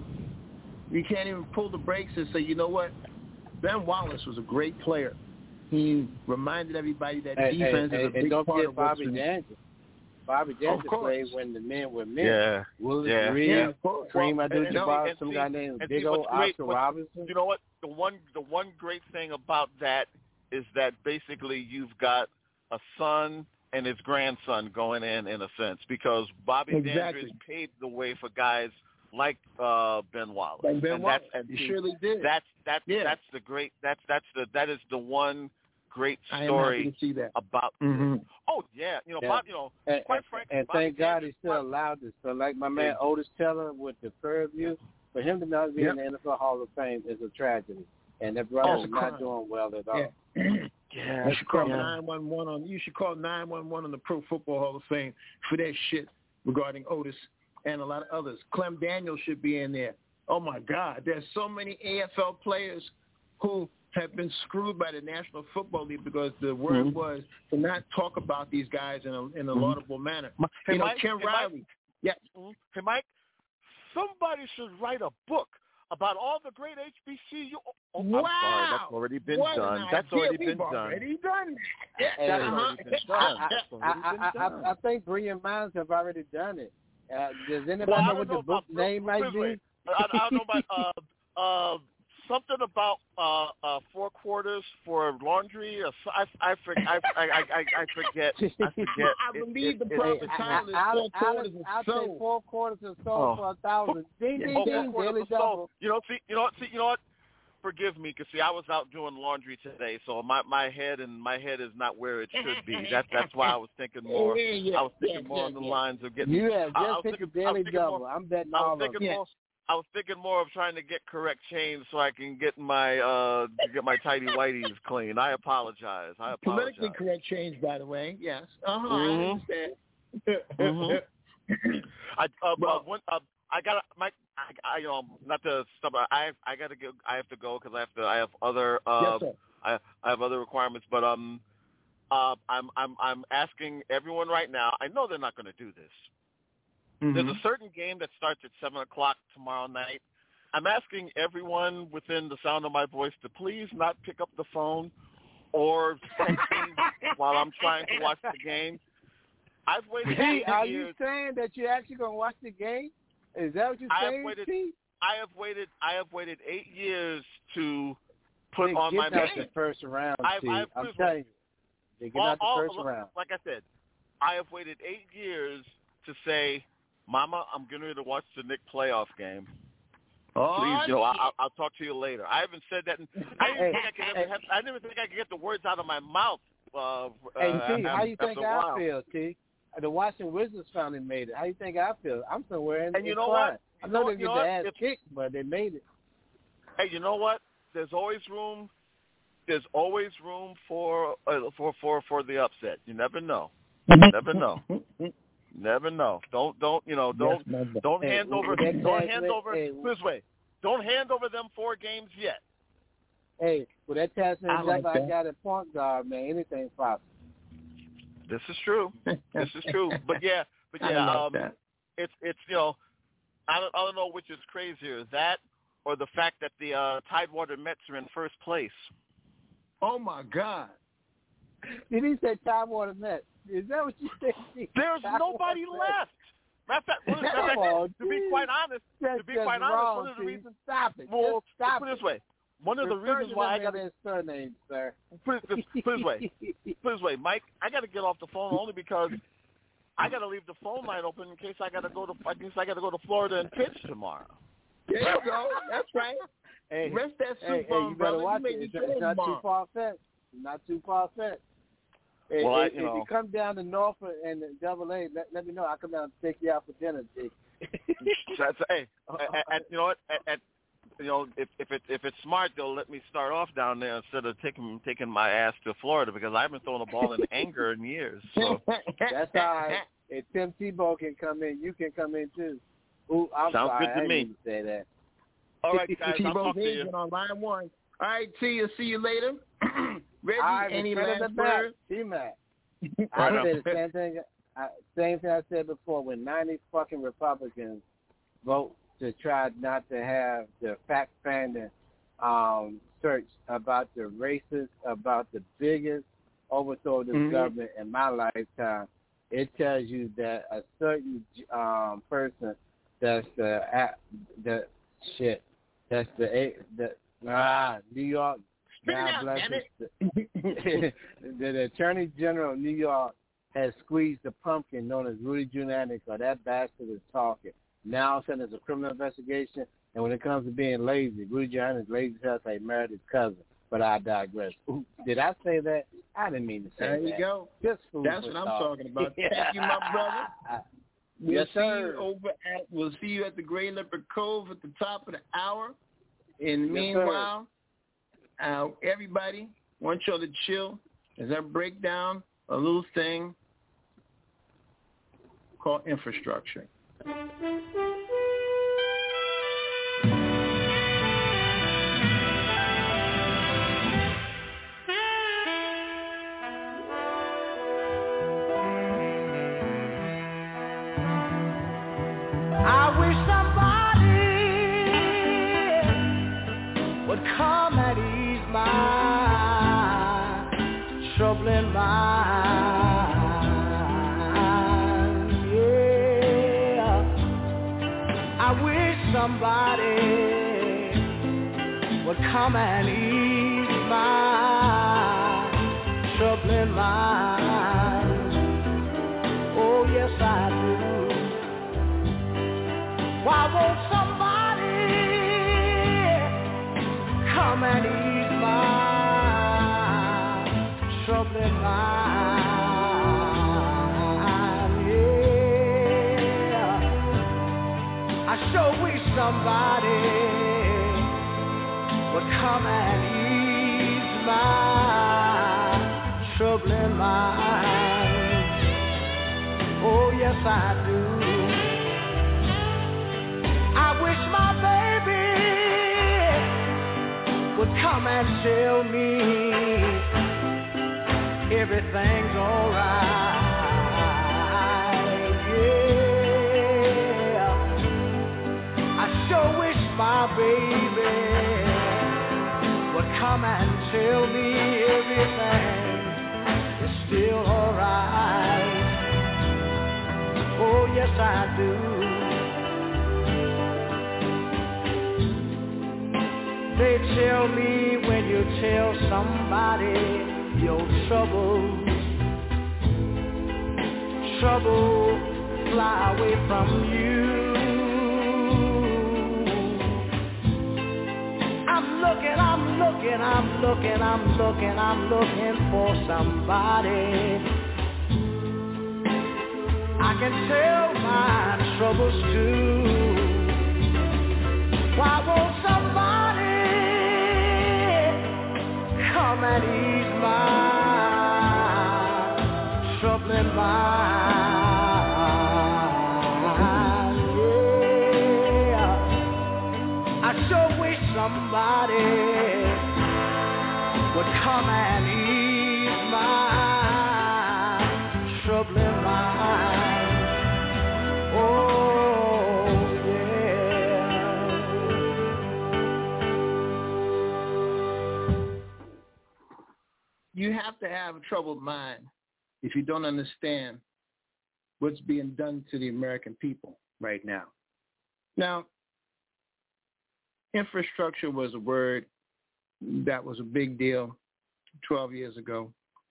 You can't even pull the brakes and say, you know what? Ben Wallace was a great player. He reminded everybody that and, defense and, is a and, big and don't part forget of Bobby what's Daniels. Bobby Daniels played when the men were men. Yeah. Willis yeah. Reed, yeah. Kareem well, Abdul-Jabbar, some see, guy named Big see, Old great, Oscar what, Robinson. You know what? The one, the one great thing about that is that basically you've got a son and his grandson going in, in a sense, because Bobby exactly. Dandridge paved the way for guys like uh, Ben Wallace. Like Ben and Wallace, that's, and he surely did. That's that's yeah. that's the great. That's that's the that is the one great I story am happy to see that. about. Mm-hmm. Oh yeah, you know, yeah. Bob. You know, and, quite and, frankly, and Bobby thank God Dandridge, he still allowed this. So, like my man yeah. Otis Teller with the Fairview, for him to not be yep. in the N F L Hall of Fame is a tragedy, and that brother is not doing well at all. Yeah. yeah. You should call yeah. nine one one on. You should call nine one one on the Pro Football Hall of Fame for that shit regarding Otis and a lot of others. Clem Daniels should be in there. Oh my God, there's so many A F L players who have been screwed by the National Football League because the word mm-hmm. was to not talk about these guys in a in a mm-hmm. laudable manner. Hey, you know, Mike, Ken hey, Riley. Mike, yeah. Hey, Mike, somebody should write a book about all the great H B C U. Oh, wow. I'm sorry, that's already been what done. That's already We've been done. already done that. Hey, that's uh-huh. already been done. I, that's already I, been I, done. I, I think brilliant minds have already done it. Uh, does anybody well, know what know the book about, name might be? I, I don't know about uh, uh, something about uh, uh, four quarters for laundry. Or so, I, I, I, I, I, I forget. I forget. I believe it, the it, proper it, title is I'll, four quarters I'll, of soul. I'll say four quarters of soul oh. for a thousand. Ding, ding, oh, ding, four daily quarters of soul. double. You know, see, you know what? See, you know what? Forgive me, because see, I was out doing laundry today, so my my head and my head is not where it should be. That's that's why I was thinking more. Yeah, yeah, I was thinking yeah, more yeah, on the yeah. lines of getting. You have just I, I picked thinking, a daily double. More, I'm betting I was all thinking of them. more. I was thinking more of trying to get correct change so I can get my uh get my tidy whities clean. I apologize. I apologize. Politically correct change, by the way. Yes. Uh huh. Mm-hmm. I understand. mm-hmm. I uh, well, uh, one, uh, I got my I, I you know not to stop. I I gotta go. I have to go because I have to. I have other. Uh, yes, sir. I I have other requirements, but um, uh, I'm I'm I'm asking everyone right now. I know they're not going to do this. Mm-hmm. There's a certain game that starts at seven o'clock tomorrow night. I'm asking everyone within the sound of my voice to please not pick up the phone or text me while I'm trying to watch the game. I've waited. Hey, are years. you saying that you're actually going to watch the game? Is that what you're I saying? have waited. T? I have waited. I have waited eight years to put they on my get out mission. the first round. I've, T. I've, I'm telling you, they get all, out the all, first round. Like I said, I have waited eight years to say, "Mama, I'm getting ready to watch the Knicks playoff game. Oh, Please, you know, I'll, I'll talk to you later." I haven't said that. In, I didn't hey, think I could ever hey, have, I didn't think I could get the words out of my mouth. Uh, hey, uh, T, how after, you think I feel, T? The Washington Wizards finally made it. How you think I feel? I'm somewhere in And you in know pride. what? I know they you get know their what? ass If, kicked, but they made it. Hey, you know what? There's always room. There's always room for uh, for for for the upset. You never know. You never know. Never know. Don't don't you know? Don't yes, don't hey, hand over. that, Don't that, hand that, over hey, this way. Don't hand over them four games yet. Hey, with that Tasman I like I that. got at point guard, man, anything's possible. This is true. This is true. But yeah, but I yeah, like um, that. it's it's you know, I don't I don't know which is crazier, that or the fact that the uh, Tidewater Mets are in first place. Oh my God! Did he say Tidewater Mets? Is that what you said? There's nobody left. Matter of fact, one of the- Come on, to be quite honest, That's to be just quite honest, wrong, one of the T. reasons. Stop it. Well, just stop put it it. this way. One of the Refer reasons to why I them got in their surname, sir. put it this, put it this way. Put it this way, Mike. I got to get off the phone only because I got to leave the phone line open in case I got to go to in case I got to go to Florida and pitch tomorrow. There you go. That's right. Hey, Rest that soup hey, hey, on, you better brother. watch You it. made It's, me it's not tomorrow. too far fetched. Not too far fetched. Hey, Well, I- if, you if know. you come down to Norfolk and the Double A, let, let me know. I'll come down and take you out for dinner, T. That's, hey, at, at, you know what? At, at, you know, if if it if it's smart, they'll let me start off down there instead of taking taking my ass to Florida because I haven't thrown a ball in anger in years. So That's all right. If Tim Tebow can come in, you can come in too. Ooh, I'm Sounds sorry. good to I didn't me. mean to say that. all right, guys, I'll talk Tebow's to you. agent on line one. All right, T. You'll see you later. Reggie, All right, any return of last the back, words? T-Mac. Right I on. say the same thing. I, same thing I said before. When ninety fucking Republicans vote to try not to have the fact-finding um, search about the racist, about the biggest overthrow of this mm-hmm. government in my lifetime, it tells you that a certain um, person that's the the shit that's the the ah New York. God bless it. The, the Attorney General of New York has squeezed the pumpkin known as Rudy Giuliani, because that bastard is talking. Now all of a sudden there's a criminal investigation, and when it comes to being lazy, Rudy Giuliani is lazy as hell, so he married his cousin. But I digress. Ooh, did I say that? I didn't mean to say there that. There you go. Just That's what I'm thought. talking about. Thank you, my brother. We'll yes, see sir. you over at we'll see you at the Gray Leopard Cove at the top of the hour. And yes, meanwhile, uh, everybody, want y'all to chill as I break down a little thing called infrastructure. I wish somebody would come and ease my troubling mind. Yeah, I wish somebody would come and ease my troubling mind. Oh yes, I do. Why won't somebody come and ease my troubling mind? Yeah, I sure wish somebody would come and ease my troubling mind. Oh yes, I do. I wish my baby would come and tell me everything's alright. Yeah, I sure wish my baby would come and tell me everything is still alright. Oh yes, I do. They tell me when you tell somebody your troubles, trouble fly away from you. I'm looking, I'm looking, I'm looking, I'm looking, I'm looking for somebody I can tell my troubles to. Why won't somebody come and ease my troubling mind? Yeah, I sure wish somebody would come and ease my troubling mind. Oh yeah. You have to have a troubled mind if you don't understand what's being done to the American people right now. Now, infrastructure was a word that was a big deal twelve years ago,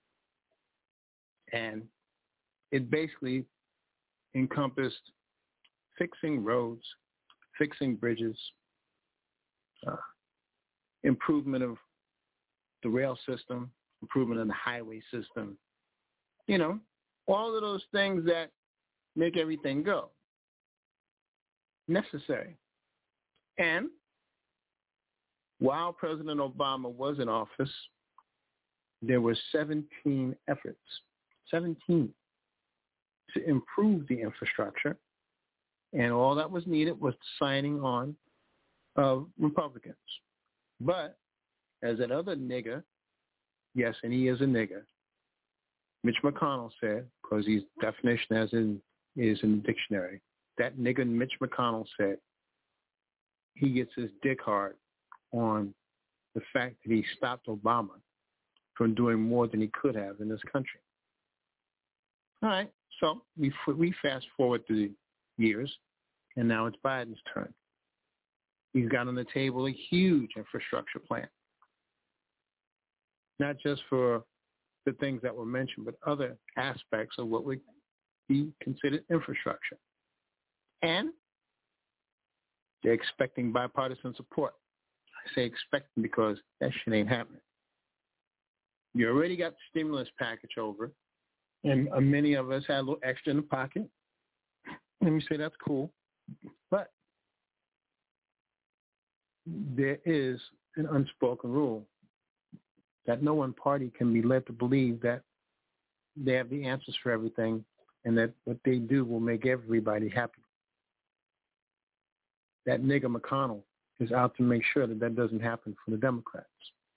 and it basically encompassed fixing roads, fixing bridges, uh, improvement of the rail system, improvement in the highway system, you know, all of those things that make everything go. Necessary. And while President Obama was in office, there were seventeen efforts, seventeen, to improve the infrastructure, and all that was needed was the signing on of Republicans. But as that other nigger, yes, and he is a nigger, Mitch McConnell said, because his definition as in is in the dictionary, that nigga Mitch McConnell said he gets his dick hard on the fact that he stopped Obama from doing more than he could have in this country. All right, so we we fast forward through the years, and now it's Biden's turn. He's got on the table a huge infrastructure plan, not just for the things that were mentioned, but other aspects of what would be considered infrastructure. And they're expecting bipartisan support. I say expecting because that shit ain't happening. You already got the stimulus package over, and uh, many of us had a little extra in the pocket. Let me say that's cool. But there is an unspoken rule that no one party can be led to believe that they have the answers for everything and that what they do will make everybody happy. That nigga McConnell is out to make sure that that doesn't happen for the Democrats.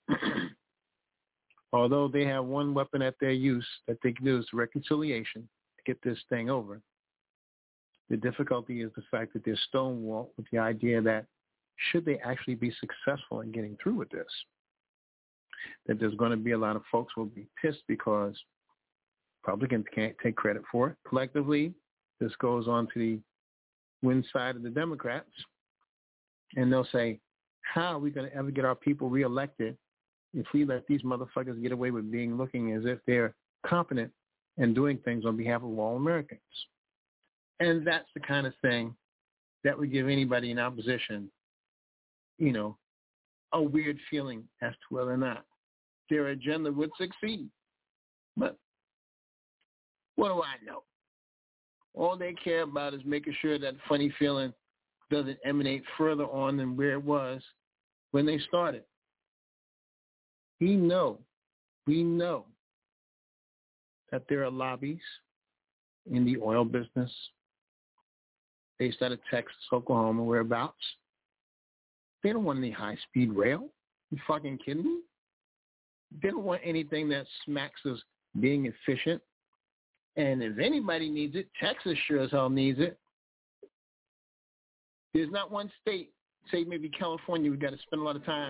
Although they have one weapon at their use that they can use to reconciliation to get this thing over, the difficulty is the fact that they're stonewalled with the idea that should they actually be successful in getting through with this, that there's going to be a lot of folks who will be pissed because Republicans can't take credit for it. Collectively, this goes on to the win side of the Democrats, and they'll say, how are we going to ever get our people reelected if we let these motherfuckers get away with being looking as if they're competent and doing things on behalf of all Americans? And that's the kind of thing that would give anybody in opposition, you know, a weird feeling as to whether or not their agenda would succeed. But what do I know? All they care about is making sure that funny feeling doesn't emanate further on than where it was when they started. We know, we know that there are lobbies in the oil business based out of Texas, Oklahoma, whereabouts. They don't want any high-speed rail. You fucking kidding me? They don't want anything that smacks of being efficient. And if anybody needs it, Texas sure as hell needs it. There's not one state, say maybe California, we got to spend a lot of time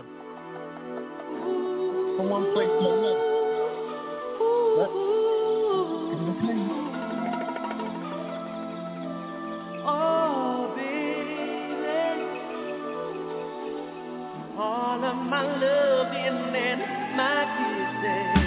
from one place to another. But, oh, baby, all of my loving and my kisses.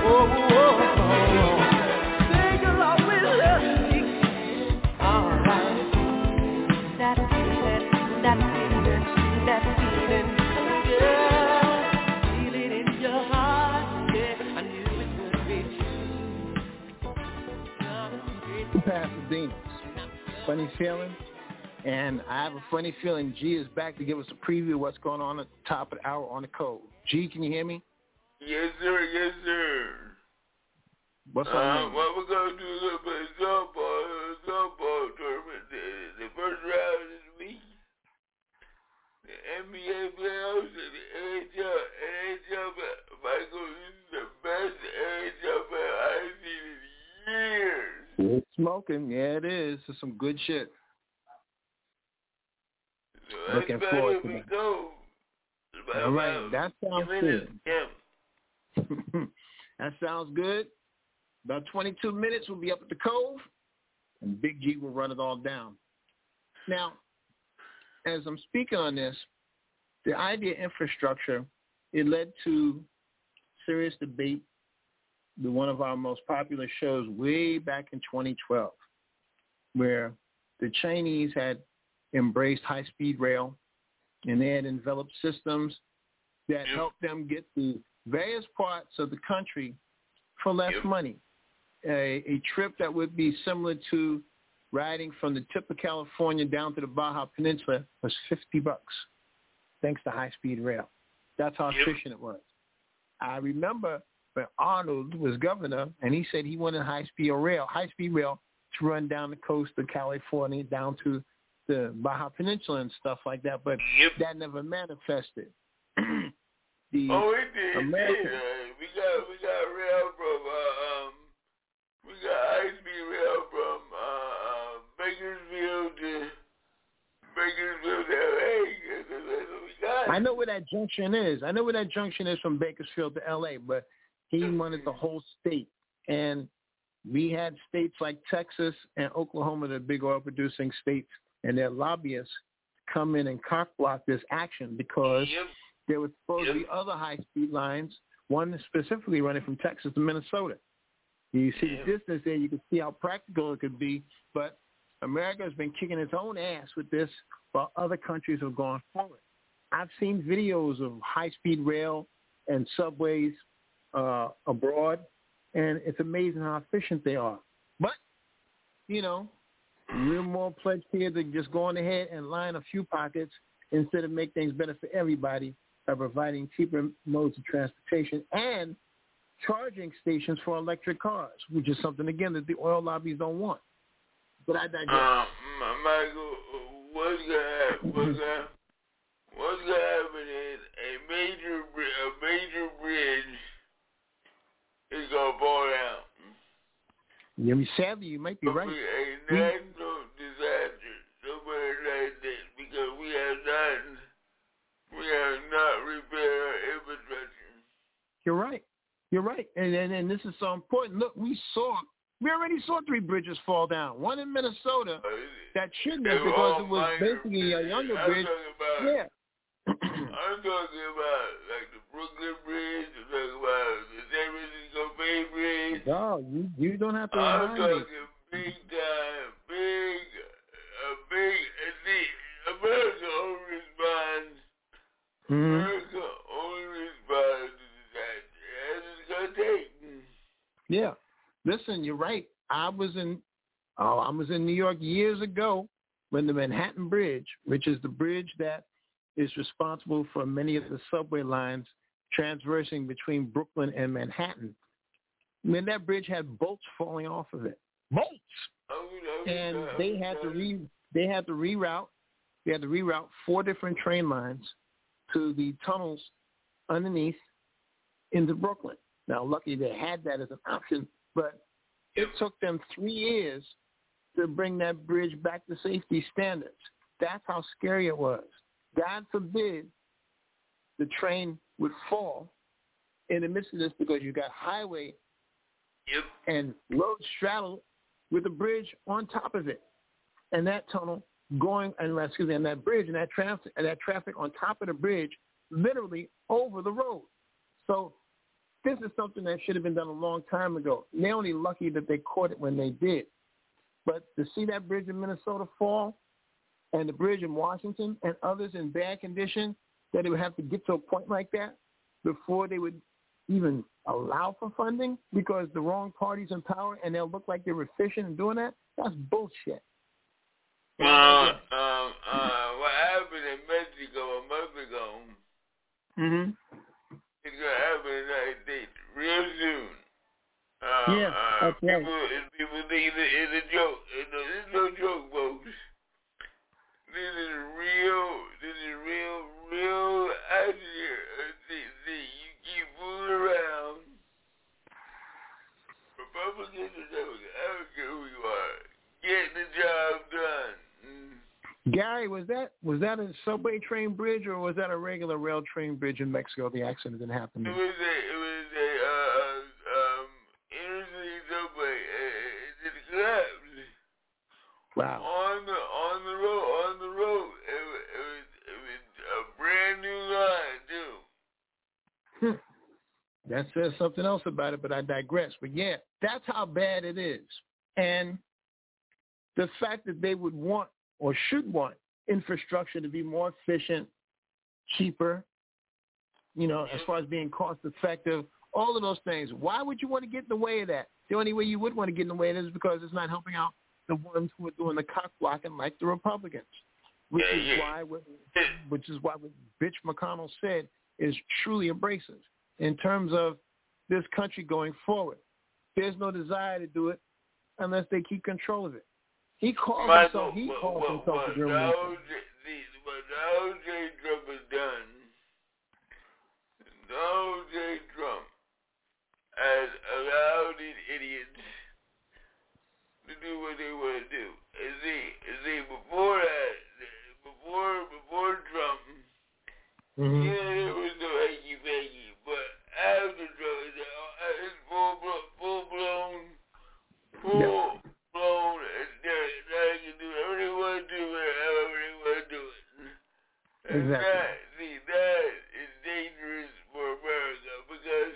Pasadena. Funny feeling. And I have a funny feeling G is back to give us a preview of what's going on at the top of the hour on the code. G, can you hear me? Yes, sir. Yes, sir. What's uh, on? What we're going to do a little bit of softball, softball tournament. The, the first round this week. The N B A playoffs and the N H L. N H L, Michael, this is the best N H L player I've seen in years. It's smoking. Yeah, it is. It's some good shit. So looking forward to that. Go. All right, that sounds good. Yeah. That sounds good. About twenty-two minutes, we'll be up at the Cove, and Big G will run it all down. Now, as I'm speaking on this, the idea of infrastructure, it led to serious debate with one of our most popular shows way back in twenty twelve, where the Chinese had embraced high-speed rail, and they had developed systems that yep. helped them get to various parts of the country for less yep. money. A, a trip that would be similar to riding from the tip of California down to the Baja Peninsula was fifty bucks, thanks to high-speed rail. That's how yep. efficient it was. I remember when Arnold was governor, and he said he wanted high-speed rail, high-speed rail to run down the coast of California down to the Baja Peninsula and stuff like that, but yep. that never manifested. the oh, it did. American, it did. Uh, we got we got rail from uh, um we got high-speed rail from uh, uh, Bakersfield to Bakersfield to L A. That's what we got. I know where that junction is. I know where that junction is from Bakersfield to L A, but he wanted the whole state. And we had states like Texas and Oklahoma, the big oil-producing states, and their lobbyists come in and cock-block this action because yep. there were supposed yep. to be other high-speed lines, one specifically running from Texas to Minnesota. You see yep. the distance there, you can see how practical it could be, but America has been kicking its own ass with this while other countries have gone forward. I've seen videos of high-speed rail and subways uh, abroad, and it's amazing how efficient they are. But, you know, we're more pledged here to just go on ahead and line a few pockets instead of make things better for everybody by providing cheaper modes of transportation and charging stations for electric cars, which is something, again, that the oil lobbies don't want. But I digress. Um, Michael, what's going to happen? What's going what's to happen is a major, a major bridge is going to fall down. Yeah, sadly, you might be right. A national disaster, somewhere like that, because we have not, we have not repaired our infrastructure. You're right. You're right. And, and and this is so important. Look, we saw, we already saw three bridges fall down. One in Minnesota that shouldn't have because it was basically a younger bridge. About, yeah. I'm talking about like the Brooklyn Bridge. I'm talking about the San Francisco Bay Bridge. No, you, you don't have to I'm remind talking me. big time, big, a big, see, America only responds, Mm-hmm. America only responds to disaster, as it's going to take. Yeah. Listen, you're right. I was in, oh, I was in New York years ago when the Manhattan Bridge, which is the bridge that is responsible for many of the subway lines transversing between Brooklyn and Manhattan. I mean, that bridge had bolts falling off of it. Bolts! And they had to re they had to reroute they had to reroute four different train lines to the tunnels underneath into Brooklyn. Now, lucky they had that as an option, but it took them three years to bring that bridge back to safety standards. That's how scary it was. God forbid the train would fall in the midst of this because you got highway yep. and road straddled with a bridge on top of it. And that tunnel going, and excuse me, and that bridge and that traffic, and that traffic on top of the bridge, literally over the road. So this is something that should have been done a long time ago. And they're only lucky that they caught it when they did. But to see that bridge in Minnesota fall and the bridge in Washington and others in bad condition, that it would have to get to a point like that before they would even allow for funding because the wrong party's in power and they'll look like they're efficient in doing that, that's bullshit. Uh, um, uh, what happened in Mexico a month ago, mm-hmm. it's going to happen in the United States real soon. Uh, yeah, uh, that's right. People, people think it's a joke. It's no, it's no joke, folks. This is real, this is real, real action here. See, see, you keep fooling around. Republicans or Democrats, I don't care who you are. Get the job done. Mm. Gary, was that was that a subway train bridge or was that a regular rail train bridge in Mexico? The accident didn't happen. It was a, it was a uh, um, interstate subway. It, it collapsed. Wow. On the on the road, on the road. It, was, it was it was a brand new line too. Hmm. That says something else about it, but I digress. But yeah, that's how bad it is. And the fact that they would want or should want infrastructure to be more efficient, cheaper, you know, as far as being cost effective, all of those things. Why would you want to get in the way of that? The only way you would want to get in the way of it is because it's not helping out the ones who are doing the cock blocking like the Republicans, which is why what, which is why what Mitch McConnell said is truly abrasive in terms of this country going forward. There's no desire to do it unless they keep control of it. He calls Michael, himself. He what, calls what, himself what, a German. What the O J Trump has done, the O J Trump has allowed these idiots to do what they want to do. And see, and see, before that, before before Trump, Mm-hmm. yeah, it was no hanky panky, but after Trump, it's full blown, full blown, full. Yeah. Blown, and they can do whatever they want to do, however they want to do it. And Exactly. that, see, that is dangerous for America because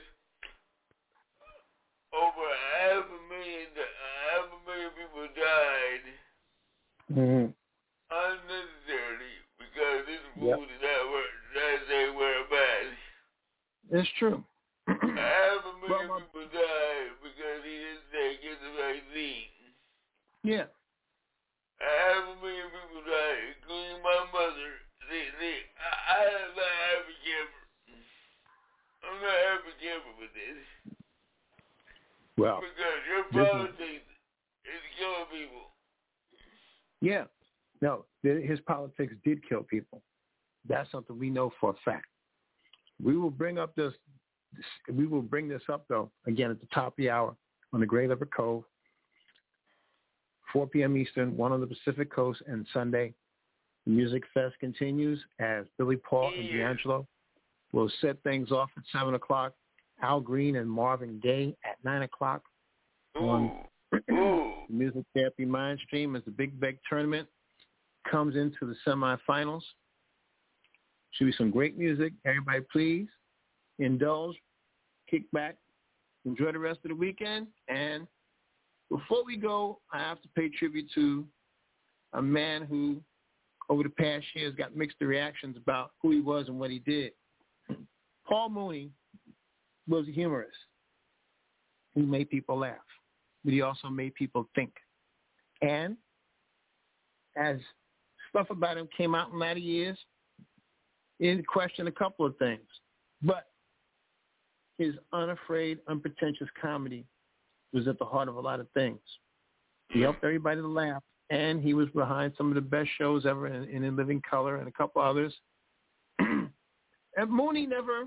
over half a million, half a million people died Mm-hmm. unnecessarily because this Yep. food is not worth, that they wear bad. It's true. Half a million well, people died because he didn't say get the vaccine. Yeah. Half a million people died, including my mother. See, see, I, I am not happy camper. I'm not happy camper with this. Well, because your this politics is, is killing people. Yeah. No, th- his politics did kill people. That's something we know for a fact. We will bring up this. this we will bring this up though again at the top of the hour on the Great River Cove. four p.m. Eastern, one on the Pacific Coast, and Sunday, the Music Fest continues as Billy Paul and D'Angelo will set things off at seven o'clock. Al Green and Marvin Gaye at nine o'clock on Music Therapy Mindstream as the Big Beg Tournament comes into the semifinals. Should be some great music. Everybody please indulge, kick back, enjoy the rest of the weekend, and before we go, I have to pay tribute to a man who, over the past years, got mixed reactions about who he was and what he did. Paul Mooney was a humorist. He made people laugh, but he also made people think. And as stuff about him came out in latter years, it questioned a couple of things. But his unafraid, unpretentious comedy was at the heart of a lot of things. He helped everybody to laugh, and he was behind some of the best shows ever in, in In Living Color and a couple others. And Mooney never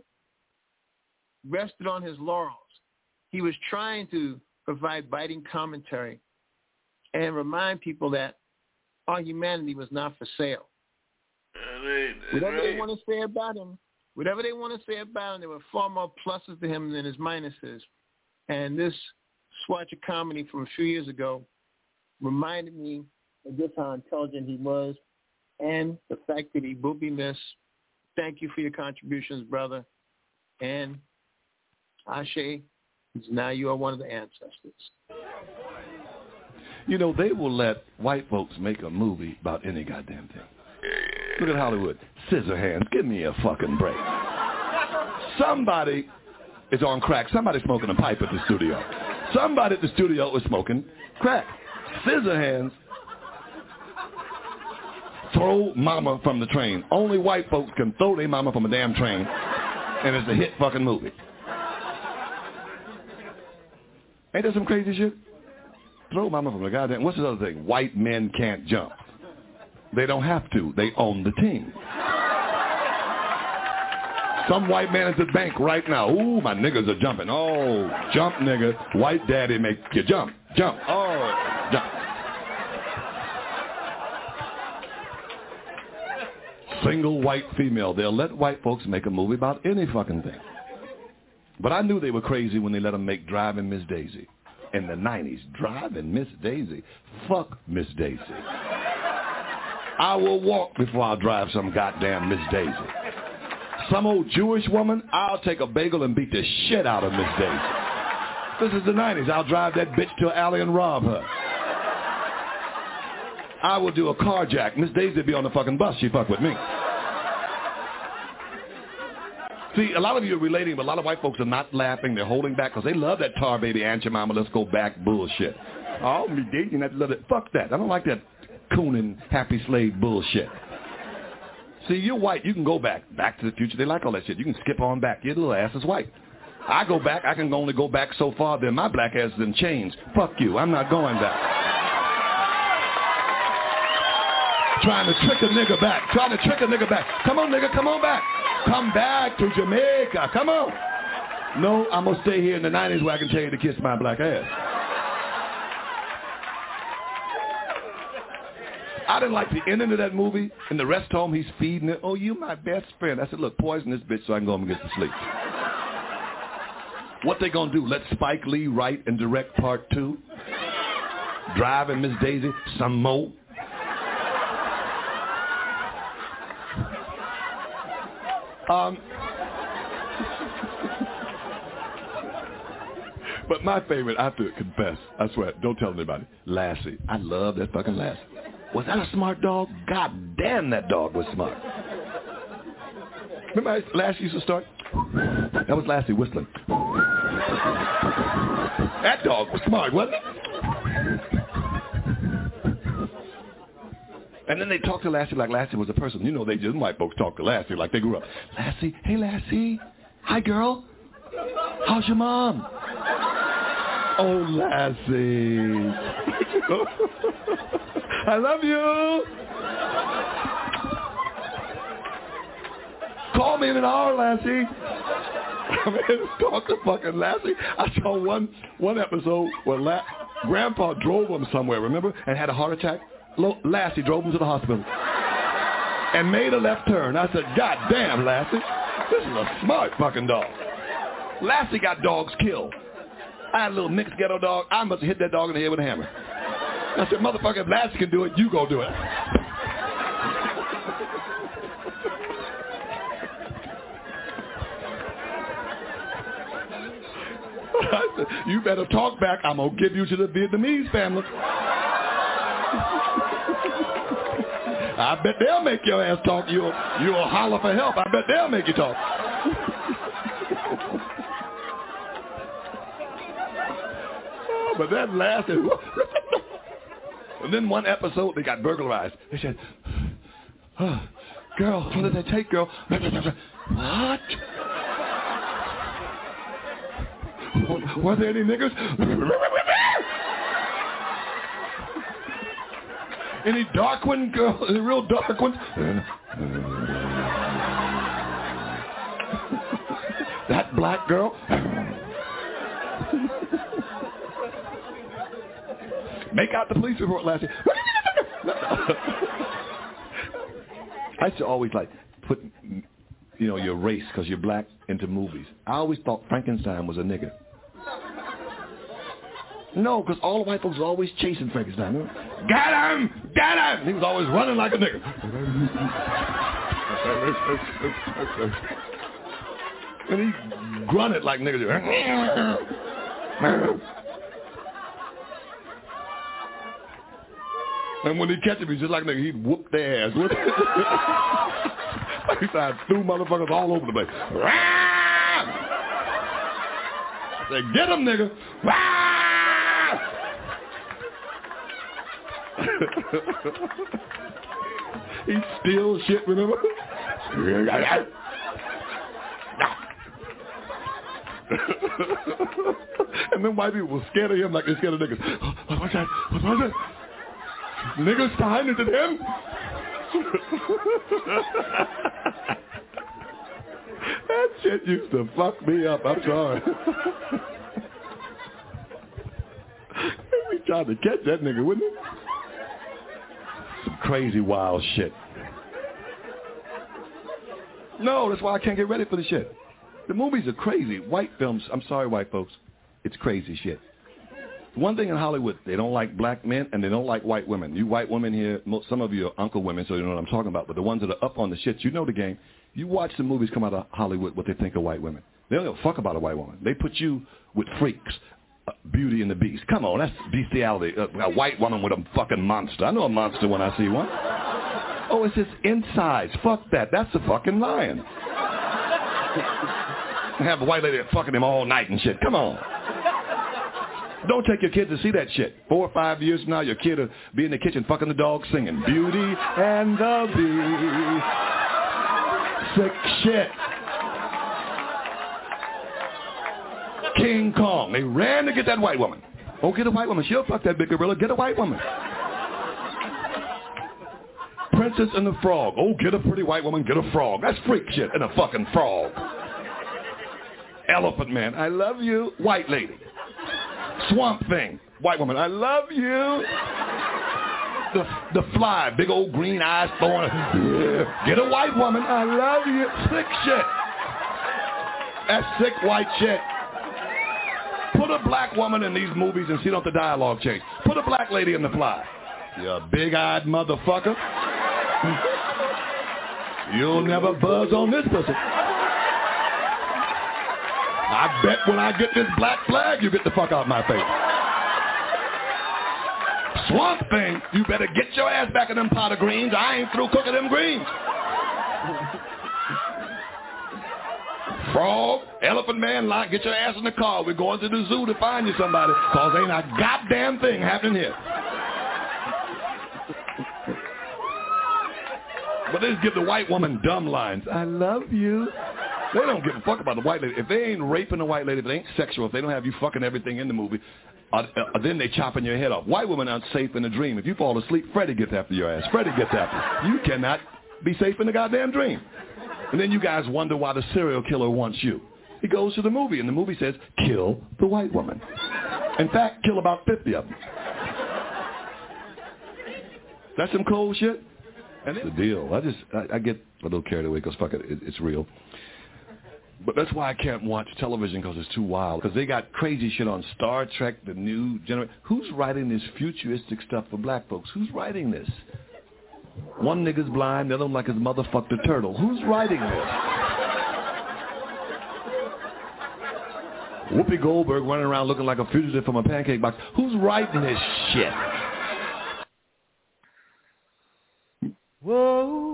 rested on his laurels. He was trying to provide biting commentary and remind people that our humanity was not for sale. Whatever they want to say about him, whatever they want to say about him, there were far more pluses to him than his minuses. And this swatch of comedy from a few years ago reminded me of just how intelligent he was and the fact that he will be missed. Thank you for your contributions, brother. And Ashe, now you are one of the ancestors. You know, they will let white folks make a movie about any goddamn thing. Look at Hollywood. Scissorhands, give me a fucking break. Somebody is on crack. Somebody's smoking a pipe at the studio. Somebody at the studio is smoking crack. Scissorhands throw mama from the train. Only white folks can throw their mama from a damn train, and it's a hit fucking movie. Ain't that some crazy shit? Throw mama from a goddamn... What's the other thing? White men can't jump. They don't have to. They own the team. Some white man at the bank right now. Ooh, my niggas are jumping. Oh, jump, nigga. White daddy make you jump. Jump. Oh, jump. Single white female. They'll let white folks make a movie about any fucking thing. But I knew they were crazy when they let them make Driving Miss Daisy. In the nineties, Driving Miss Daisy. Fuck Miss Daisy. I will walk before I'll drive some goddamn Miss Daisy. Some old Jewish woman, I'll take a bagel and beat the shit out of Miss Daisy. This is the nineties. I'll drive that bitch to an alley and rob her. I will do a carjack. Miss Daisy will be on the fucking bus. She fuck with me. See, a lot of you are relating, but a lot of white folks are not laughing. They're holding back because they love that tar baby, Aunt your mama, let's go back bullshit. Oh, me dating, I love it. Fuck that. I don't like that cooning, happy slave bullshit. See, you're white. You can go back. Back to the Future. They like all that shit. You can skip on back. Your little ass is white. I go back. I can only go back so far. Then my black ass is in chains. Fuck you. I'm not going back. Trying to trick a nigga back. Trying to trick a nigga back. Come on, nigga. Come on back. Come back to Jamaica. Come on. No, I'm going to stay here in the nineties where I can tell you to kiss my black ass. I didn't like the ending of that movie. In the rest home, he's feeding it. Oh, you my best friend. I said, look, poison this bitch so I can go home and get some sleep. What they gonna do? Let Spike Lee write and direct part two? Driving Miss Daisy some more? Um, but my favorite, I have to confess, I swear, don't tell anybody, Lassie. I love that fucking Lassie. Was that a smart dog? God damn, that dog was smart. Remember how Lassie used to start? That was Lassie whistling. That dog was smart, wasn't it? And then they talked to Lassie like Lassie was a person. You know, they just, white folks talk to Lassie like they grew up. Lassie, hey Lassie. Hi, girl. How's your mom? Oh, Lassie. I love you. Call me in an hour, Lassie. I mean, talk to fucking Lassie. I saw one one episode where La- Grandpa drove him somewhere, remember, and had a heart attack. Lassie drove him to the hospital and made a left turn. I said, God damn, Lassie, this is a smart fucking dog. Lassie got dogs killed. I had a little mixed ghetto dog. I must have hit that dog in the head with a hammer. I said, motherfucker, if Lassie can do it, you go do it. I said, you better talk back. I'm going to give you to the Vietnamese family. I bet they'll make your ass talk. You'll, you'll holler for help. I bet they'll make you talk. Oh, but that lasted. And then one episode, they got burglarized. They said, oh, girl, what did they take, girl? What? Were there any niggers? Any dark one, girl? Any real dark ones? That black girl? Make out the police report, Lassie. I used to always like put, you know, your race because you're black into movies. I always thought Frankenstein was a nigger. No, because all the white folks were always chasing Frankenstein. Get him! Get him! He was always running like a nigger. And he grunted like niggas. And when he catch him, he's just like nigga, he'd whoop their ass. He started threw motherfuckers all over the place. I said, get him, nigga. He steals shit, remember? And then white people were scared of him like they're scared of niggas. What was that? What was that? Niggas behind it at him? That shit used to fuck me up. I'm sorry. We tried to catch that nigga, wouldn't it? Some crazy wild shit. No, that's why I can't get ready for the shit. The movies are crazy. White films, I'm sorry, white folks, it's crazy shit. One thing in Hollywood, they don't like black men and they don't like white women. You white women here, most, some of you are uncle women, so you know what I'm talking about. But the ones that are up on the shit, you know the game. You watch the movies come out of Hollywood, what they think of white women. They don't give a fuck about a white woman. They put you with freaks, uh, Beauty and the Beast. Come on, that's bestiality. Uh, a white woman with a fucking monster. I know a monster when I see one. Oh, it's his insides. Fuck that. That's a fucking lion. Have a white lady fucking him all night and shit. Come on. Don't take your kids to see that shit. Four or five years from now, your kid will be in the kitchen fucking the dog singing Beauty and the Beast. Sick shit. King Kong. They ran to get that white woman. Oh, get a white woman. She'll fuck that big gorilla. Get a white woman. Princess and the Frog. Oh, get a pretty white woman. Get a frog. That's freak shit. And a fucking frog. Elephant Man. I love you. White lady. Swamp Thing, white woman, I love you. The the Fly, big old green eyes throwing. Yeah. Get a white woman, I love you. Sick shit. That's sick white shit. Put a black woman in these movies and see don't the dialogue change. Put a black lady in The Fly. You big-eyed motherfucker. You'll never buzz on this pussy. I bet when I get this black flag, you get the fuck out of my face. Swamp Thing, you better get your ass back in them pot of greens. I ain't through cooking them greens. Frog, Elephant Man, like, get your ass in the car. We're going to the zoo to find you somebody, because ain't a goddamn thing happening here. But they just give the white woman dumb lines. I love you. They don't give a fuck about the white lady. If they ain't raping the white lady, if it ain't sexual, if they don't have you fucking everything in the movie, uh, uh, then they chopping your head off. White women aren't safe in a dream. If you fall asleep, Freddy gets after your ass. Freddy gets after you. You cannot be safe in the goddamn dream. And then you guys wonder why the serial killer wants you. He goes to the movie, and the movie says, kill the white woman. In fact, kill about fifty of them. That's some cold shit. And it's the deal. I just, I, I get a little carried away because fuck it, it, it's real. But that's why I can't watch television, because it's too wild. Because they got crazy shit on Star Trek, the new generation. Who's writing this futuristic stuff for black folks? Who's writing this? One nigga's blind, the other one like his mother fucked a turtle. Who's writing this? Whoopi Goldberg running around looking like a fugitive from a pancake box. Who's writing this shit? Whoa.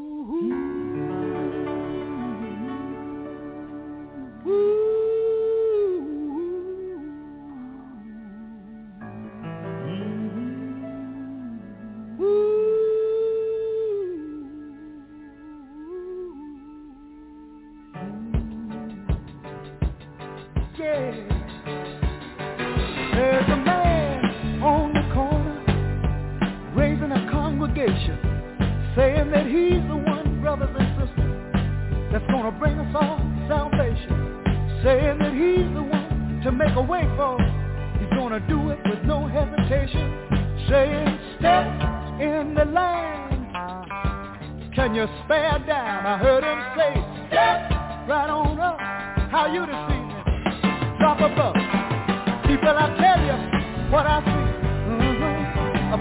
Saying that he's the one, brothers and sisters, that's gonna bring us all salvation. Saying that he's the one to make a way for us. He's gonna do it with no hesitation. Saying, step in the line. Can you spare a dime? I heard him say, step right on up. How you this evening? Drop a buck. People, I tell you what I see. Mm-hmm. A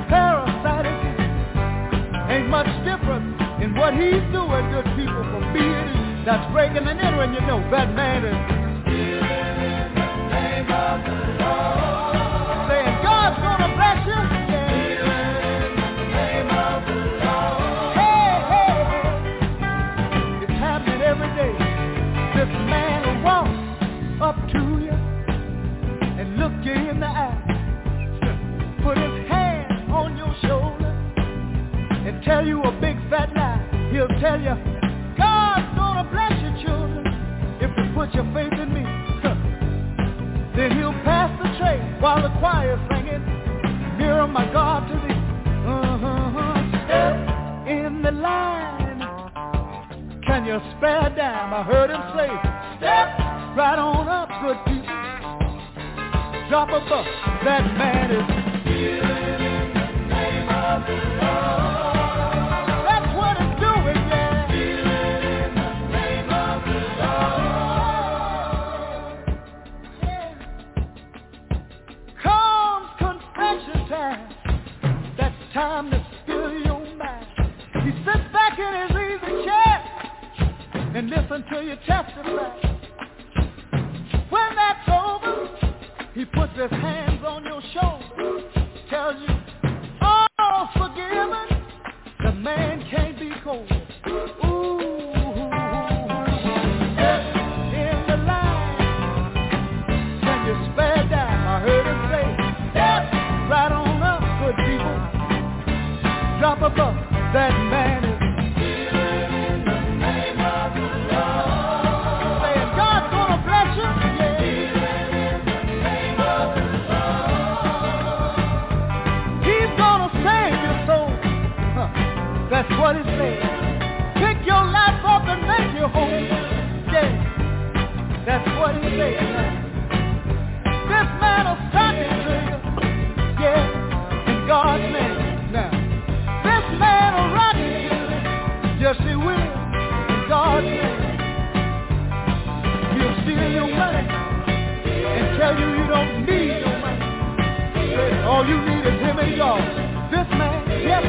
parasite. Ain't much different in what he's doing, good people, from being that's breaking and entering, you know that man is healing in the name of the Lord. Saying God's gonna bless you. Yeah. Healing in the name of the Lord. Hey, hey, hey. It's happening every day. This man will walk up to you and look you in the eye. Put his hand on your shoulder and tell you a big fat lie. He'll tell you, God's gonna bless your children if you put your faith in me. Then he'll pass the tray while the choir's singing, nearer my God to thee. Uh-huh. Step in the line. Can you spare a dime? I heard him say, step right on up, good people. Drop a buck. That man is healing in the name of the Lord. That's what it's doing, yeah. Healing in the name of the Lord. Yeah. Comes confession time. That's time to fill your mind. He sits back in his easy chair and listen to you testify. When that's over, he puts his hands on your shoulder, tells you, all forgiven, the man can't be cold. Ooh, step in the line. Can you spare time? I heard him say, step right on up, good people. Drop a buck, that man is healing in the name of the Lord. Saying God's gonna bless you, yeah. That's what it says. Pick your life up and make your home. Yeah, that's what it says. This man will talk to you. Yeah, in God's name. Now, this man will rock you. Yes, he will. In God's name. He'll steal your money and tell you you don't need no money. Say, all you need is him and God. This man, yes.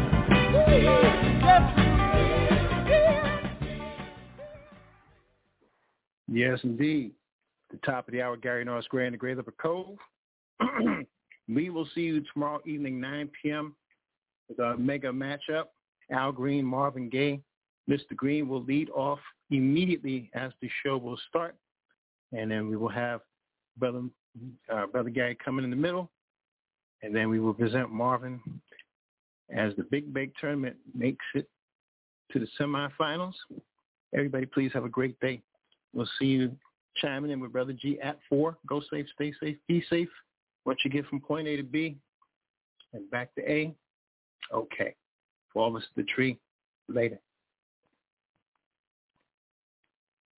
Yes, indeed. The top of the hour, Gary Norris Gray in the Great River Cove. We will see you tomorrow evening, nine p.m. with our mega matchup. Al Green, Marvin Gaye. Mister Green will lead off immediately as the show will start. And then we will have Brother, uh, Brother Gary coming in the middle. And then we will present Marvin as the Big Bake Tournament makes it to the semifinals. Everybody, please have a great day. We'll see you chiming in with Brother G at four. Go safe, stay safe, be safe. Once you get from point A to B and back to A, okay. For all of us at the tree, later.